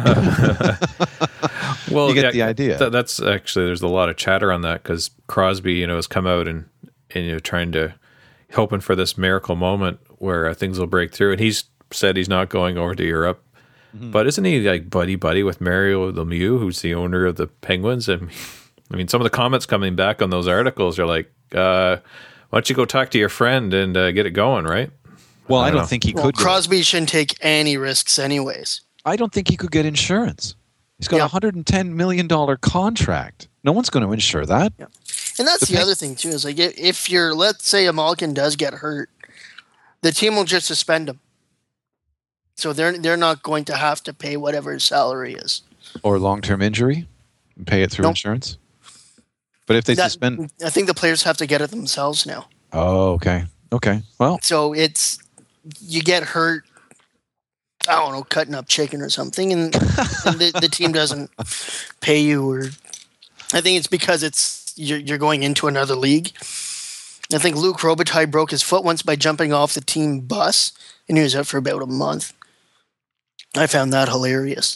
well, you get the idea. That's actually, there's a lot of chatter on that because Crosby, has come out and trying to hoping for this miracle moment where things will break through, and he's said he's not going over to Europe. Mm-hmm. But isn't he like buddy with Mario Lemieux, who's the owner of the Penguins? I mean, some of the comments coming back on those articles are like, "Why don't you go talk to your friend and get it going?" Right? Well, I don't think he could. Crosby shouldn't take any risks anyways. I don't think he could get insurance. He's got a $110 million contract. No one's going to insure that. Yeah. And that's the other thing, too, is like if let's say a Malkin does get hurt, the team will just suspend him. So they're not going to have to pay whatever his salary is. Or long-term injury and pay it through insurance? But if they suspend... I think the players have to get it themselves now. Oh, okay. Okay, well... So you get hurt, I don't know, cutting up chicken or something, and the team doesn't pay you. Or I think it's because you're going into another league. I think Luke Robitaille broke his foot once by jumping off the team bus, and he was out for about a month. I found that hilarious.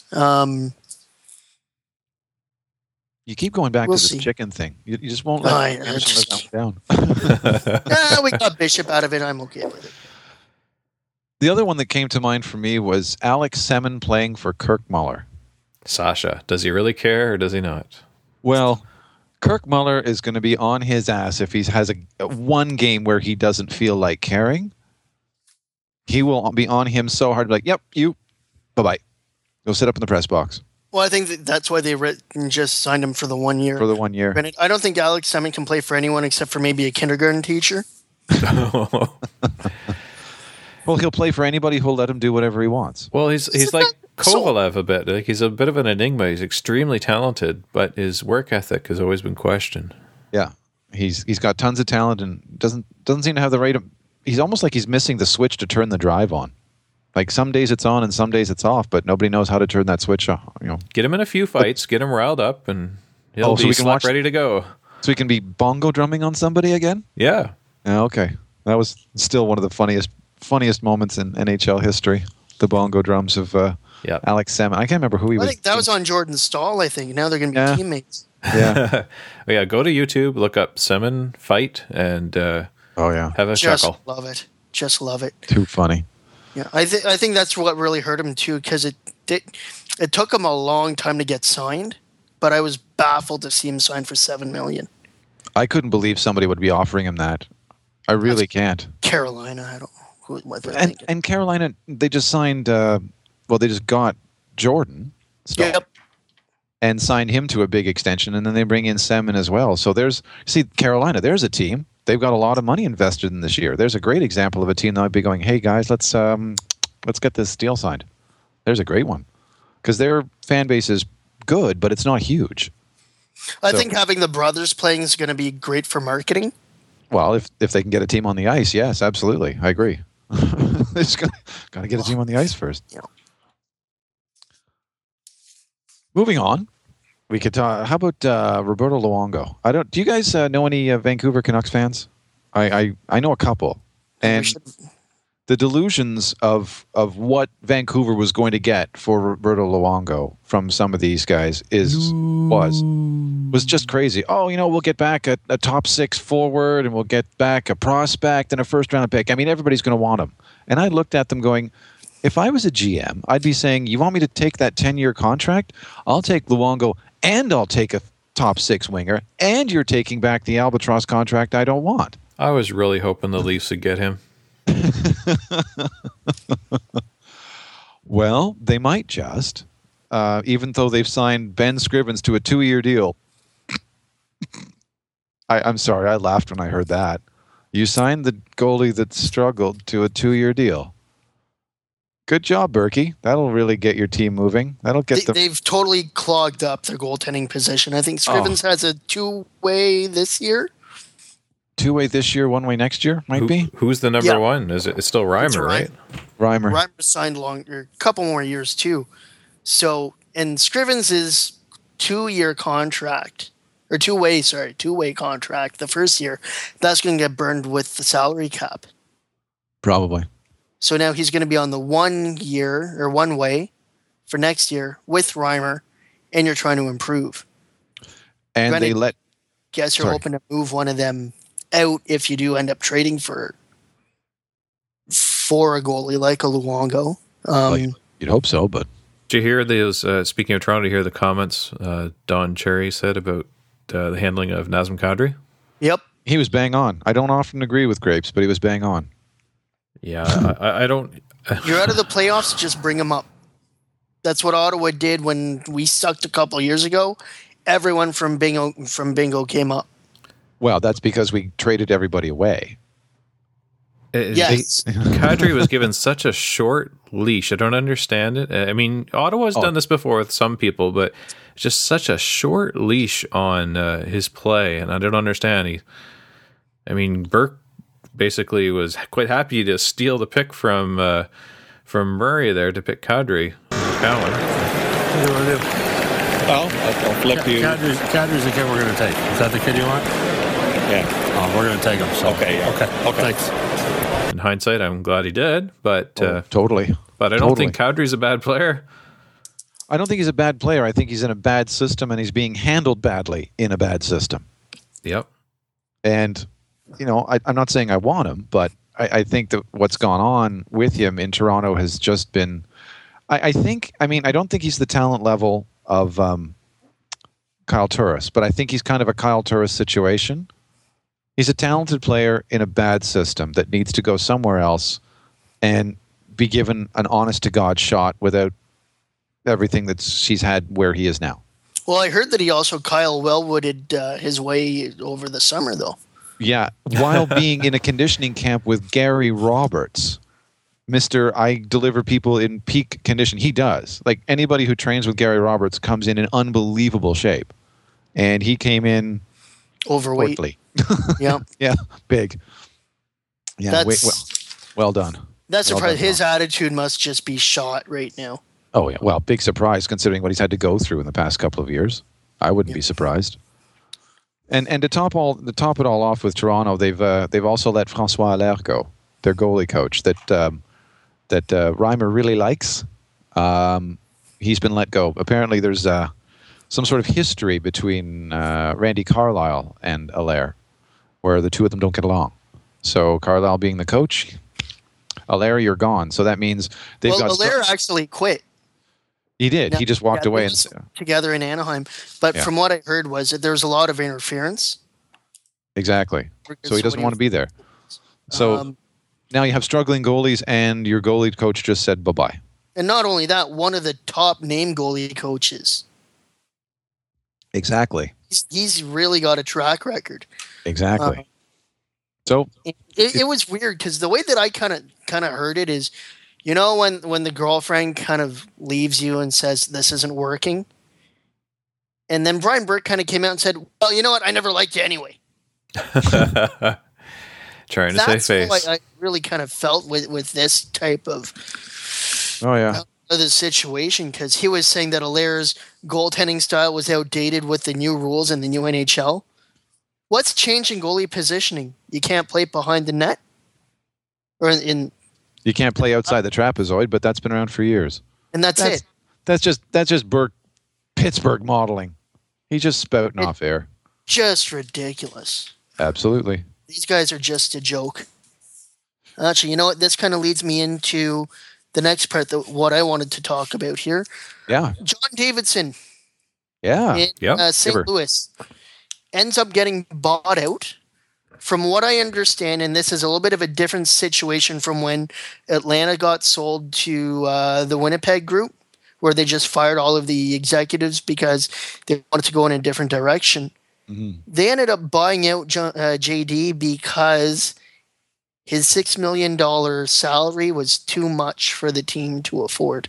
You keep going back to this chicken thing. You just won't let it down. We got Bishop out of it. I'm okay with it. The other one that came to mind for me was Alex Semin playing for Kirk Muller. Sasha, does he really care or does he not? Well, Kirk Muller is going to be on his ass if he has a one game where he doesn't feel like caring. He will be on him so hard, like, "Yep, you, bye-bye. Go sit up in the press box." Well, I think that's why they just signed him for the 1 year. For the 1 year. Granted, I don't think Alex Semin can play for anyone except for maybe a kindergarten teacher. Well, he'll play for anybody who'll let him do whatever he wants. Well, he's like Kovalev a bit. Like, he's a bit of an enigma. He's extremely talented, but his work ethic has always been questioned. Yeah. He's got tons of talent and doesn't seem to have the right. He's almost like he's missing the switch to turn the drive on. Like some days it's on and some days it's off, but nobody knows how to turn that switch on. Get him in a few fights, get him riled up, and he'll be ready to go. So he can be bongo drumming on somebody again? Yeah. Okay. That was still one of the funniest moments in NHL history. The bongo drums of Alex Semin. I can't remember who he was. I think that was on Jordan Stahl, I think. Now they're going to be teammates. Yeah. Yeah, go to YouTube, look up Semin fight, and have a chuckle. Just love it. Too funny. Yeah, I think that's what really hurt him too, because it took him a long time to get signed, but I was baffled to see him signed for $7 million. I couldn't believe somebody would be offering him that. I really can't. Carolina, I don't know what they're thinking. And Carolina, they just signed. They just got Jordan. Yep. And signed him to a big extension, and then they bring in Semin as well. So Carolina, there's a team. They've got a lot of money invested in this year. There's a great example of a team that might be going, hey guys, let's get this deal signed. There's a great one. Because their fan base is good, but it's not huge. I think having the brothers playing is going to be great for marketing. Well, if they can get a team on the ice, yes, absolutely. I agree. They just got to get a team on the ice first. Yeah. Moving on. We could talk. How about Roberto Luongo? Do you guys know any Vancouver Canucks fans? I know a couple, and the delusions of what Vancouver was going to get for Roberto Luongo from some of these guys was just crazy. Oh, we'll get back a top 6 forward, and we'll get back a prospect and a first round pick. I mean, everybody's going to want him. And I looked at them going, if I was a GM, I'd be saying, you want me to take that 10-year contract? I'll take Luongo, and I'll take a top 6 winger, and you're taking back the Albatross contract I don't want. I was really hoping the Leafs would get him. Well, they might just, even though they've signed Ben Scrivens to a 2-year deal. I'm sorry, I laughed when I heard that. You signed the goalie that struggled to a 2-year deal. Good job, Berkey. That'll really get your team moving. That'll get They've totally clogged up their goaltending position. I think Scrivens has a 2-way this year. 2-way this year, 1-way next year, might be. Who's the number one? It's still Reimer, right? Reimer. Reimer signed a couple more years too. So, and Scrivens is 2-year contract or 2-way contract. The first year, that's going to get burned with the salary cap. Probably. So now he's going to be on the 1 year or 1-way for next year with Reimer, and you're trying to improve. And Guess you're hoping to move one of them out if you do end up trading for a goalie like a Luongo. You'd hope so, but did you hear those? Speaking of Toronto, did you hear the comments Don Cherry said about the handling of Nazem Kadri? Yep, he was bang on. I don't often agree with Grapes, but he was bang on. Yeah, I don't. You're out of the playoffs. Just bring him up. That's what Ottawa did when we sucked a couple of years ago. Everyone from Bingo came up. Well, that's because we traded everybody away. Yes. Kadri was given such a short leash. I don't understand it. I mean, Ottawa's done this before with some people, but just such a short leash on his play, and I don't understand. Burke basically was quite happy to steal the pick from Murray there to pick Kadri. Cowan. What do you want to do? Well, I'll flip you. Kadri's the kid we're going to take. Is that the kid you want? Yeah. Oh, we're going to take him. So. Okay. Thanks. In hindsight, I'm glad he did, but totally. But I don't think Kadri's a bad player. I don't think he's a bad player. I think he's in a bad system, and he's being handled badly in a bad system. Yep. And I'm not saying I want him, but I think that what's gone on with him in Toronto has just been. I don't think he's the talent level of Kyle Turris, but I think he's kind of a Kyle Turris situation. He's a talented player in a bad system that needs to go somewhere else and be given an honest-to-God shot without everything that he's had where he is now. Well, I heard that he also Kyle Wellwooded his way over the summer, though. Yeah, while being in a conditioning camp with Gary Roberts, Mr. I deliver people in peak condition. He does. Like anybody who trains with Gary Roberts comes in unbelievable shape. And he came in overweight. Yeah. Yeah, big. Yeah, well done. That's Well surprising. done, His attitude must just be shot right now. Oh yeah, well, big surprise considering what he's had to go through in the past couple of years. I wouldn't be surprised. And to top it all off with Toronto, they've also let François Allaire go, their goalie coach that Reimer really likes. He's been let go. Apparently, there's some sort of history between Randy Carlyle and Allaire, where the two of them don't get along. So Carlyle being the coach, Allaire, you're gone. So that means they've got. Well, Allaire actually quit. He did. Now, he just walked away and together in Anaheim. But from what I heard was that there's a lot of interference. Exactly. So he doesn't want to be there. So now you have struggling goalies, and your goalie coach just said bye-bye. And not only that, one of the top name goalie coaches. Exactly. He's really got a track record. Exactly. So it was weird because the way that I kind of heard it is, you know, when the girlfriend kind of leaves you and says this isn't working, and then Brian Burke kind of came out and said, "Well, you know what? I never liked you anyway." Trying to save face. That's what I really kind of felt with this type of the situation, because he was saying that Allaire's goaltending style was outdated with the new rules in the new NHL. What's changing goalie positioning? You can't play behind the net, or in. You can't play outside the trapezoid, but that's been around for years. And that's it. That's just Burke, Pittsburgh modeling. He's just spouting off air. Just ridiculous. Absolutely. These guys are just a joke. Actually, you know what? This kind of leads me into the next part, what I wanted to talk about here. Yeah. John Davidson. Yeah. In St. Louis ends up getting bought out. From what I understand, and this is a little bit of a different situation from when Atlanta got sold to the Winnipeg Group, where they just fired all of the executives because they wanted to go in a different direction. Mm-hmm. They ended up buying out JD because his $6 million salary was too much for the team to afford.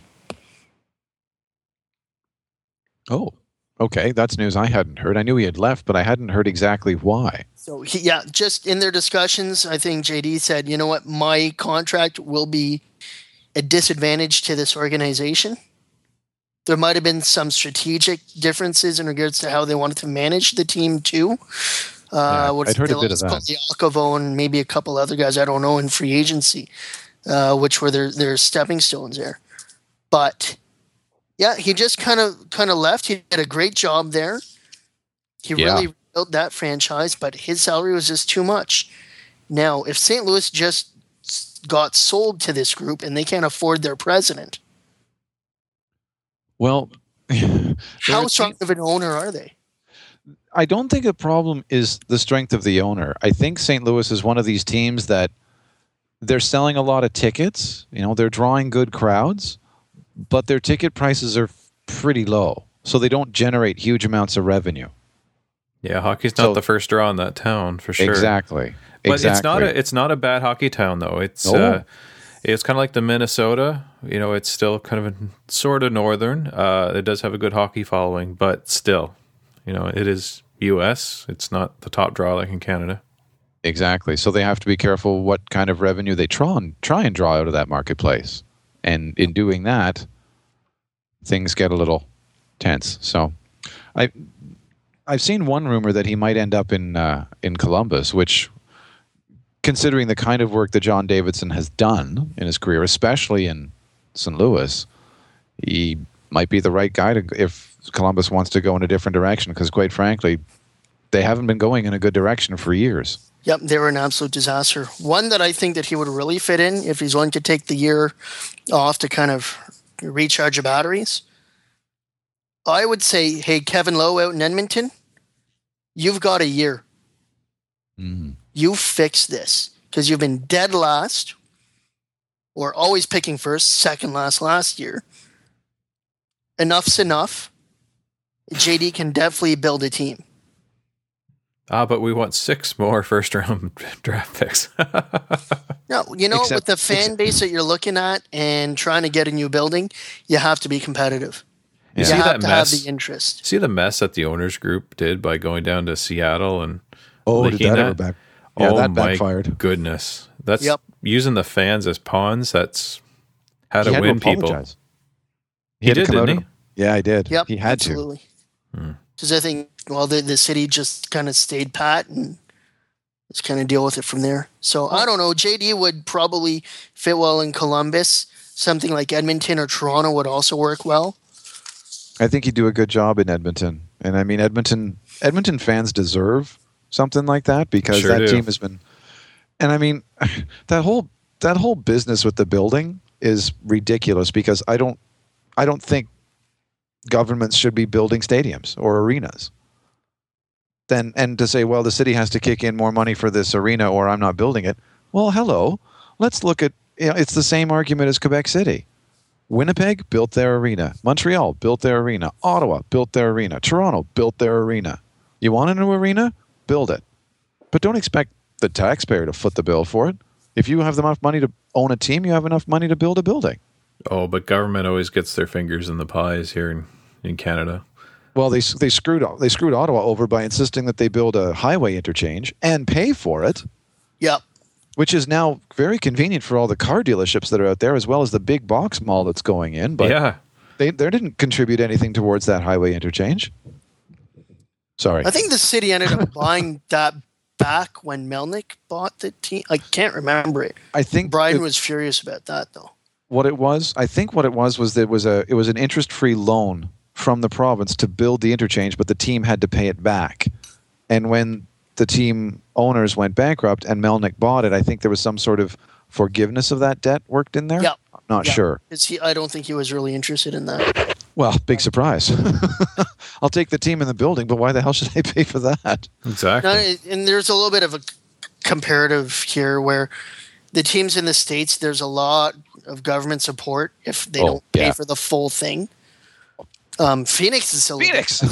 Oh, okay. That's news I hadn't heard. I knew he had left, but I hadn't heard exactly why. So, just in their discussions, I think JD said, you know what, my contract will be a disadvantage to this organization. There might have been some strategic differences in regards to how they wanted to manage the team, too. I'd heard a bit of that. Yakovo and maybe a couple other guys, I don't know, in free agency, which were their stepping stones there. But, he just kind of left. He did a great job there. He really built that franchise, but his salary was just too much. Now, if St. Louis just got sold to this group and they can't afford their president, well, how strong of an owner are they? I don't think the problem is the strength of the owner. I think St. Louis is one of these teams that they're selling a lot of tickets. You know, they're drawing good crowds, but their ticket prices are pretty low, so they don't generate huge amounts of revenue. Yeah, hockey's not the first draw in that town for sure. Exactly. But it's not a bad hockey town though. It's it's kind of like the Minnesota. You know, it's still kind of sort of northern. It does have a good hockey following, but still, you know, it is U.S. It's not the top draw like in Canada. Exactly. So they have to be careful what kind of revenue they try and draw out of that marketplace. And in doing that, things get a little tense. So I've seen one rumor that he might end up in Columbus, which, considering the kind of work that John Davidson has done in his career, especially in St. Louis, he might be the right guy if Columbus wants to go in a different direction, because quite frankly, they haven't been going in a good direction for years. Yep, they were an absolute disaster. One that I think that he would really fit in if he's willing to take the year off to kind of recharge your batteries. I would say, hey, Kevin Lowe out in Edmonton, you've got a year. Mm-hmm. You fix this, because you've been dead last, or always picking first, second last year. Enough's enough. JD can definitely build a team. But we want 6 more first-round draft picks. No, you know, with the fan base that you're looking at and trying to get a new building, you have to be competitive. Yeah. You have to have the interest. See the mess that the owners group did by going down to Seattle and Oh, did leaking that ever back? Yeah, that backfired. My goodness. That's Yep. using the fans as pawns. That's how to He had win to people. apologize. He did, didn't he? Yeah, he did. Yep, He had absolutely. Because I think, well, the city just kind of stayed pat and just kind of deal with it from there. So I don't know. JD would probably fit well in Columbus. Something like Edmonton or Toronto would also work well. to. I think he'd do a good job in Edmonton. And I mean, Edmonton fans deserve something like that because Sure that do. team has been. And I mean, that whole business with the building is ridiculous because I don't think governments should be building stadiums or arenas. And to say, well, the city has to kick in more money for this arena or I'm not building it. Well, hello. Let's look at, it's the same argument as Quebec City. Winnipeg built their arena. Montreal built their arena. Ottawa built their arena. Toronto built their arena. You want a new arena? Build it. But don't expect the taxpayer to foot the bill for it. If you have enough money to own a team, you have enough money to build a building. Oh, but government always gets their fingers in the pies here in Canada. Well, they screwed Ottawa over by insisting that they build a highway interchange and pay for it. Yep. Which is now very convenient for all the car dealerships that are out there, as well as the big box mall that's going in. But yeah, they didn't contribute anything towards that highway interchange. Sorry. I think the city ended up buying that back when Melnick bought the team. I can't remember it. I think Brian was furious about that, though. I think what it was it was an interest-free loan from the province to build the interchange, but the team had to pay it back. And when the team owners went bankrupt and Melnick bought it, I think there was some sort of forgiveness of that debt worked in there. Yeah. Not sure. I don't think he was really interested in that. Well, big surprise. I'll take the team in the building, but why the hell should I pay for that? Exactly. Now, and there's a little bit of a comparative here where the teams in the States, there's a lot of government support if they don't pay for the full thing. Phoenix is still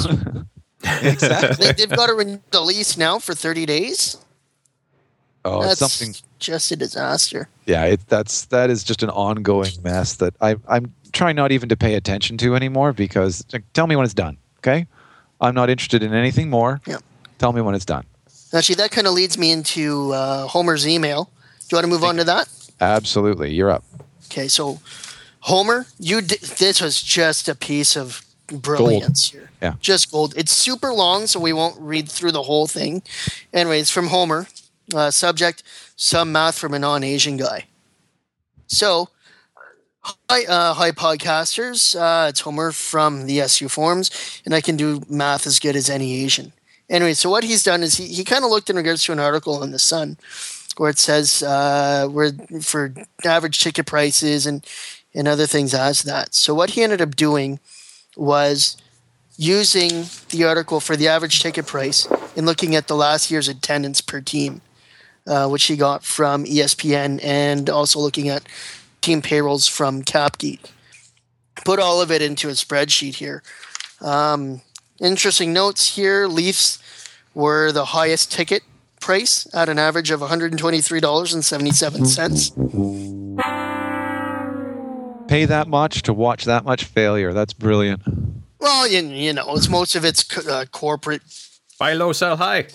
Exactly. They've got to renew the lease now for 30 days. Oh, That's it's something. Just a disaster. Yeah, that is just an ongoing mess that I'm trying not even to pay attention to anymore because tell me when it's done, okay? I'm not interested in anything more. Yeah. Tell me when it's done. Actually, that kind of leads me into Homer's email. Do you want to move on to that? Absolutely. You're up. Okay, so Homer, this was just a piece of brilliance here. Yeah. Just gold. It's super long, so we won't read through the whole thing. Anyways, from Homer, subject, some math from a non-Asian guy. So, hi podcasters. It's Homer from the SU Forums, and I can do math as good as any Asian. Anyway, so what he's done is he kind of looked in regards to an article in The Sun where it says where for average ticket prices and other things as that. So what he ended up doing was using the article for the average ticket price and looking at the last year's attendance per team, which he got from ESPN, and also looking at team payrolls from CapGeek. Put all of it into a spreadsheet here. Interesting notes here. Leafs were the highest ticket price at an average of $123.77. Pay that much to watch that much failure. That's brilliant. Well, you know, it's most of it's corporate. Buy low, sell high.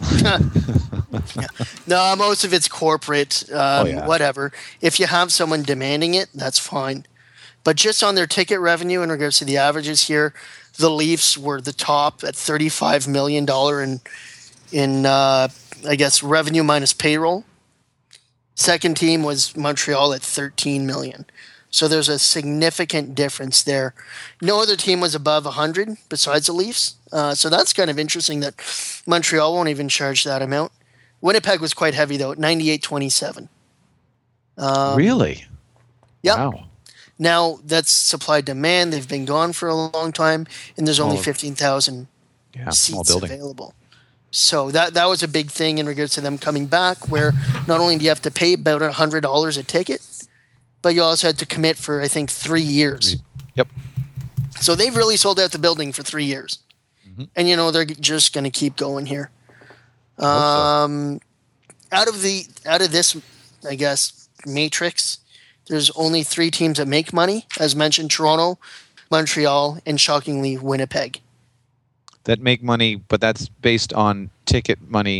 No, most of it's corporate. Yeah. Whatever. If you have someone demanding it, that's fine. But just on their ticket revenue in regards to the averages here, the Leafs were the top at $35 million in I guess, revenue minus payroll. Second team was Montreal at $13 million. So there's a significant difference there. No other team was above 100 besides the Leafs. So that's kind of interesting that Montreal won't even charge that amount. Winnipeg was quite heavy, though, at $98.27. Really? Yeah. Wow. Now, that's supply-demand. They've been gone for a long time, and there's only 15,000 seats available. So that was a big thing in regards to them coming back, where not only do you have to pay about $100 a ticket, but you also had to commit for, I think, 3 years. Yep. So they've really sold out the building for 3 years. Mm-hmm. And, you know, they're just going to keep going here. Out of this, I guess, matrix, there's only 3 teams that make money, as mentioned, Toronto, Montreal, and shockingly, Winnipeg. That make money, but that's based on ticket money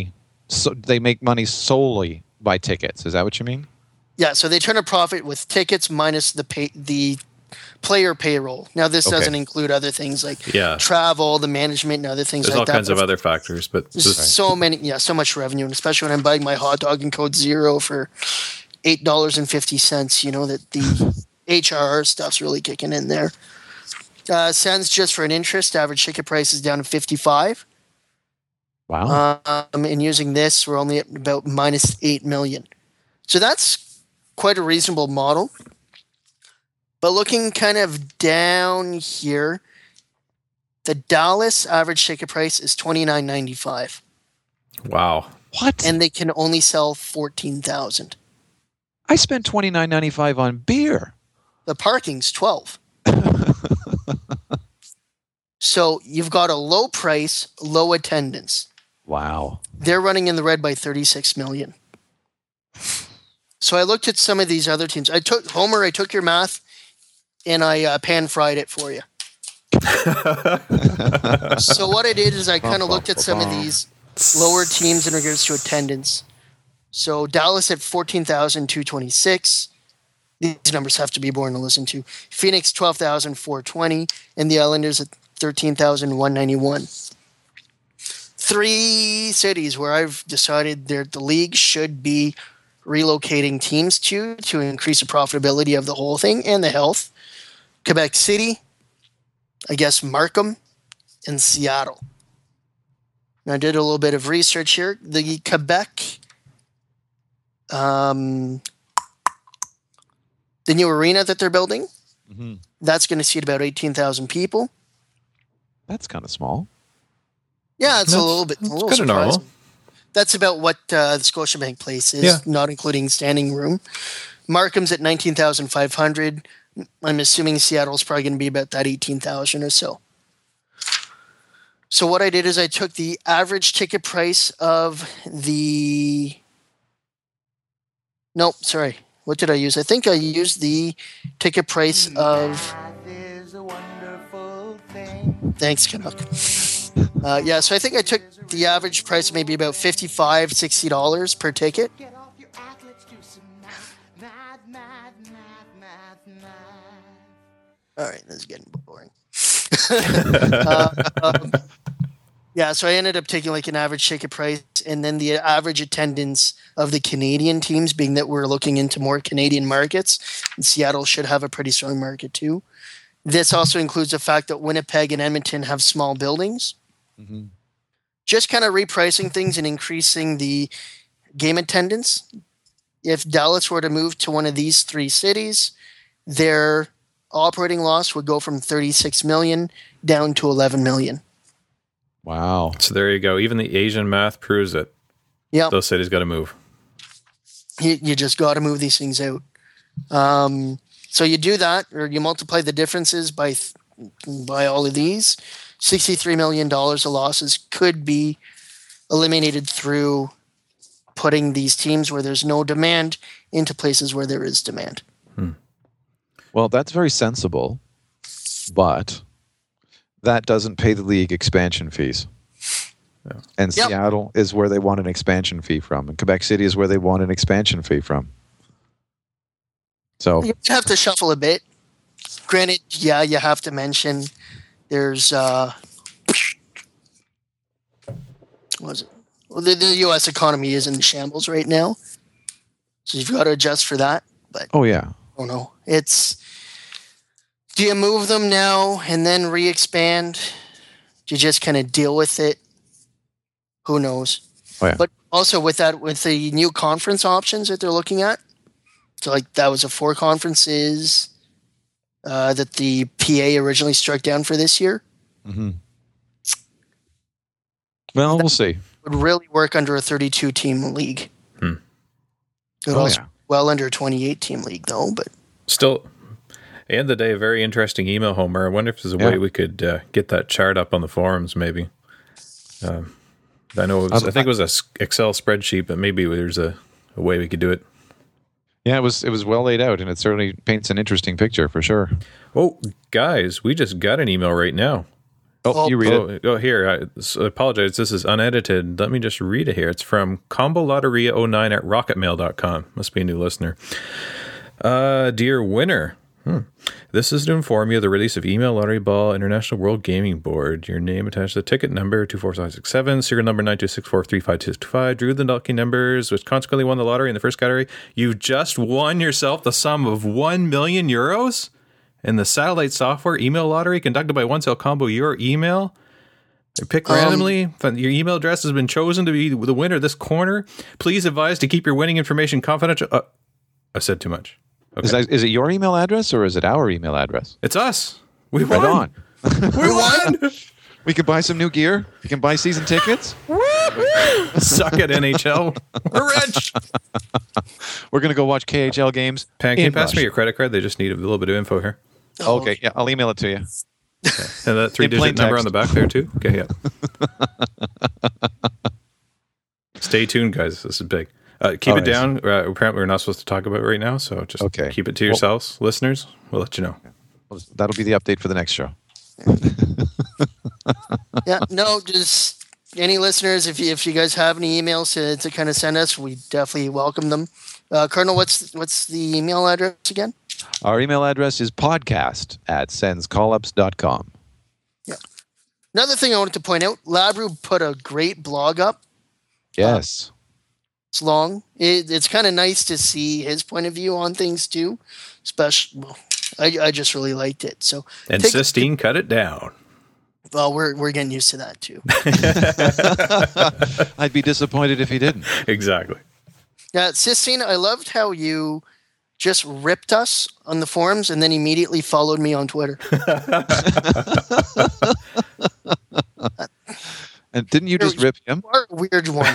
So they make money solely by tickets. Is that what you mean? Yeah, so they turn a profit with tickets minus the player payroll. Now, this doesn't include other things like travel, the management, and other things There's like that. There's all kinds of other factors, but there's so much revenue, and especially when I'm buying my hot dog and code zero for $8.50. You know that the HRR stuff's really kicking in there. Sends just for an interest. Average ticket price is down to $55. Wow. And using this, we're only at about minus $8 million. So that's quite a reasonable model. But looking kind of down here, the Dallas average ticket price is $29.95. Wow. What? And they can only sell 14,000. I spent $29.95 on beer. The parking's $12. So you've got a low price, low attendance. Wow. They're running in the red by $36 million. So I looked at some of these other teams. I took your math and I pan-fried it for you. So what I did is I kind of looked at some of these lower teams in regards to attendance. So Dallas at 14,226. These numbers have to be born to listen to. Phoenix 12,420, and the Islanders at 13,191. 3 cities where I've decided the league should be relocating teams to increase the profitability of the whole thing and the health. Quebec City, I guess Markham, and Seattle. Now, I did a little bit of research here. The Quebec, the new arena that they're building, that's going to seat about 18,000 people. That's kind of small. Yeah, it's a little kind of normal. That's about what the Scotiabank Place is, not including standing room. Markham's at 19,500. I'm assuming Seattle's probably going to be about that 18,000 or so. So what I did is I took the average ticket price of the... Nope, sorry. What did I use? I think I used the ticket price of... Thanks, Canuck. So I think I took the average price maybe about $55, $60 per ticket. All right, this is getting boring. So I ended up taking like an average ticket price and then the average attendance of the Canadian teams, being that we're looking into more Canadian markets, and Seattle should have a pretty strong market too. This also includes the fact that Winnipeg and Edmonton have small buildings. Mm-hmm. Just kind of repricing things and increasing the game attendance. If Dallas were to move to one of these 3 cities, their operating loss would go from $36 million down to $11 million. Wow. So there you go. Even the Asian math proves it. Yeah. Those cities got to move. You just got to move these things out. So you do that, or you multiply the differences by all of these. $63 million of losses could be eliminated through putting these teams where there's no demand into places where there is demand. Well, that's very sensible, but that doesn't pay the league expansion fees. Yeah. And Seattle is where they want an expansion fee from, and Quebec City is where they want an expansion fee from. So you have to shuffle a bit. Granted, you have to mention there's what was it? Well, the U.S. economy is in shambles right now, so you've got to adjust for that. But I don't know. Do you move them now and then re-expand? Do you just kind of deal with it? Who knows? Oh, yeah. But also with the new conference options that they're looking at, so like that was 4 conferences that the PA originally struck down for this year. Mm-hmm. Well, we'll see. Would really work under a 32-team league. It would also well under a 28-team league, though. But still, end of the day, a very interesting email, Homer. I wonder if there's a way we could get that chart up on the forums, maybe. I know I think it was a Excel spreadsheet, but maybe there's a way we could do it. Yeah, it was well laid out, and it certainly paints an interesting picture for sure. Oh, guys, we just got an email right now. Oh, you read it. Oh, here. I apologize. This is unedited. Let me just read it here. It's from combolotteria09@rocketmail.com. Must be a new listener. Dear winner. This is to inform you of the release of Email Lottery Ball International World Gaming Board. Your name attached to the ticket number 24567, serial number 92643525, drew the lucky numbers, which consequently won the lottery in the first category. You've just won yourself the sum of €1 million in the satellite software email lottery conducted by One Cell Combo. Your email, picked randomly. Your email address has been chosen to be the winner of this corner. Please advise to keep your winning information confidential. I said too much. Okay. Is it your email address or is it our email address? It's us. We right won. We won. We could buy some new gear. We can buy season tickets. Suck it, NHL. We're rich. We're going to go watch KHL games. Pan, can you pass me your credit card? They just need a little bit of info here. Okay, yeah, I'll email it to you. Okay. And that 3-digit number on the back there too? Okay, yeah. Stay tuned, guys. This is big. Keep it down. Apparently, we're not supposed to talk about it right now, so just keep it to yourselves, listeners. We'll let you know. That'll be the update for the next show. Yeah, no, just any listeners, if you guys have any emails to kind of send us, we definitely welcome them. Colonel, what's the email address again? Our email address is podcast@senscallups.com. Yeah. Another thing I wanted to point out, Labru put a great blog up. Yes. It's long. It's kind of nice to see his point of view on things too. Especially, I just really liked it. So and Sistine cut it down. Well, we're getting used to that too. I'd be disappointed if he didn't. Exactly. Yeah, Sistine, I loved how you just ripped us on the forums and then immediately followed me on Twitter. And didn't you just rip him? You are a weird one.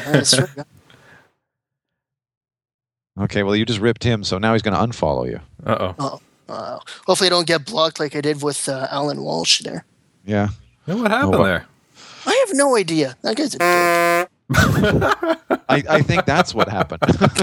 Okay, well, you just ripped him, so now he's going to unfollow you. Hopefully I don't get blocked like I did with Alan Walsh there. Yeah. What happened there? I have no idea. That guy's a dick. I think that's what happened.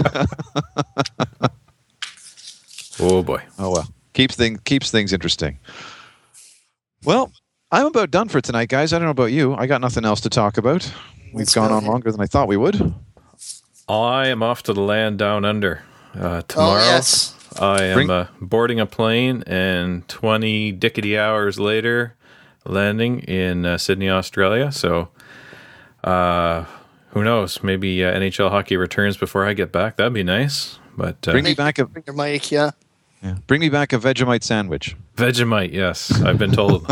Oh, boy. Oh, well. Keeps things interesting. Well, I'm about done for tonight, guys. I don't know about you. I got nothing else to talk about. We've gone on longer than I thought we would. I am off to the land down under tomorrow. Oh, yes. I am boarding a plane and 20 dickety hours later landing in Sydney, Australia. So who knows? Maybe NHL hockey returns before I get back. That'd be nice. But bring me back your mic, yeah. Bring me back a Vegemite sandwich. Vegemite, yes. I've been told.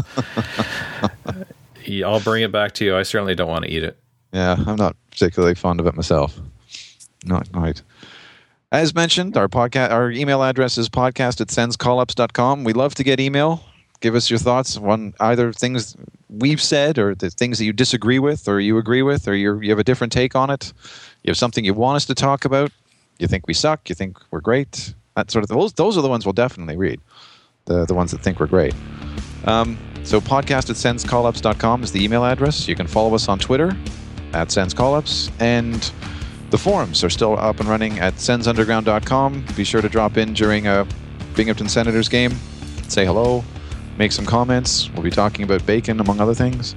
I'll bring it back to you. I certainly don't want to eat it. Yeah, I'm not particularly fond of it myself. Not right. As mentioned, our email address is podcast@senscallups.com. We love to get email. Give us your thoughts on either things we've said or the things that you disagree with or you agree with or you have a different take on it. You have something you want us to talk about. You think we suck. You think we're great. That sort of those are the ones we'll definitely read. The ones that think we're great. So podcast@senscallups.com is the email address. You can follow us on Twitter @senscallups, and the forums are still up and running at sensunderground.com. Be sure to drop in during a Binghamton Senators game. Say hello. Make some comments. We'll be talking about bacon, among other things.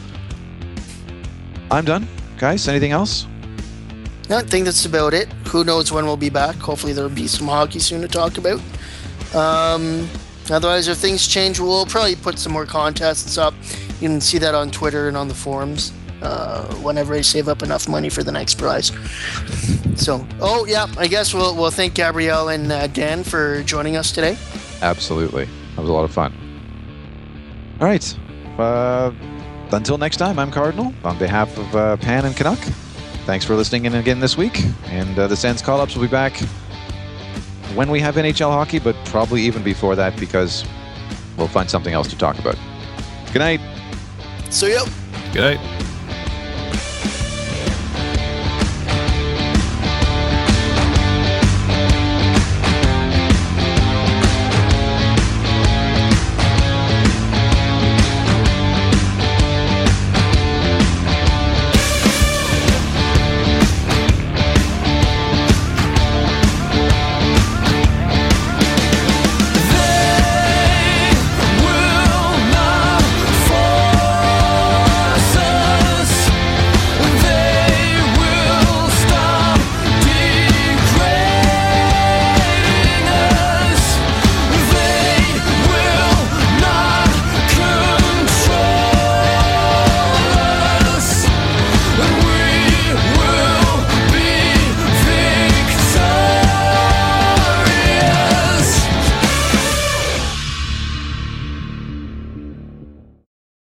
I'm done. Guys, anything else? No, I think that's about it. Who knows when we'll be back. Hopefully there'll be some hockey soon to talk about. Otherwise, if things change, we'll probably put some more contests up. You can see that on Twitter and on the forums whenever I save up enough money for the next prize. So, I guess we'll thank Gabrielle and Dan for joining us today. Absolutely. That was a lot of fun. All right. Until next time, I'm Cardinal. On behalf of Pan and Canuck, thanks for listening in again this week. And the Sens Call-Ups will be back when we have NHL hockey, but probably even before that because we'll find something else to talk about. Good night. See ya. Good night.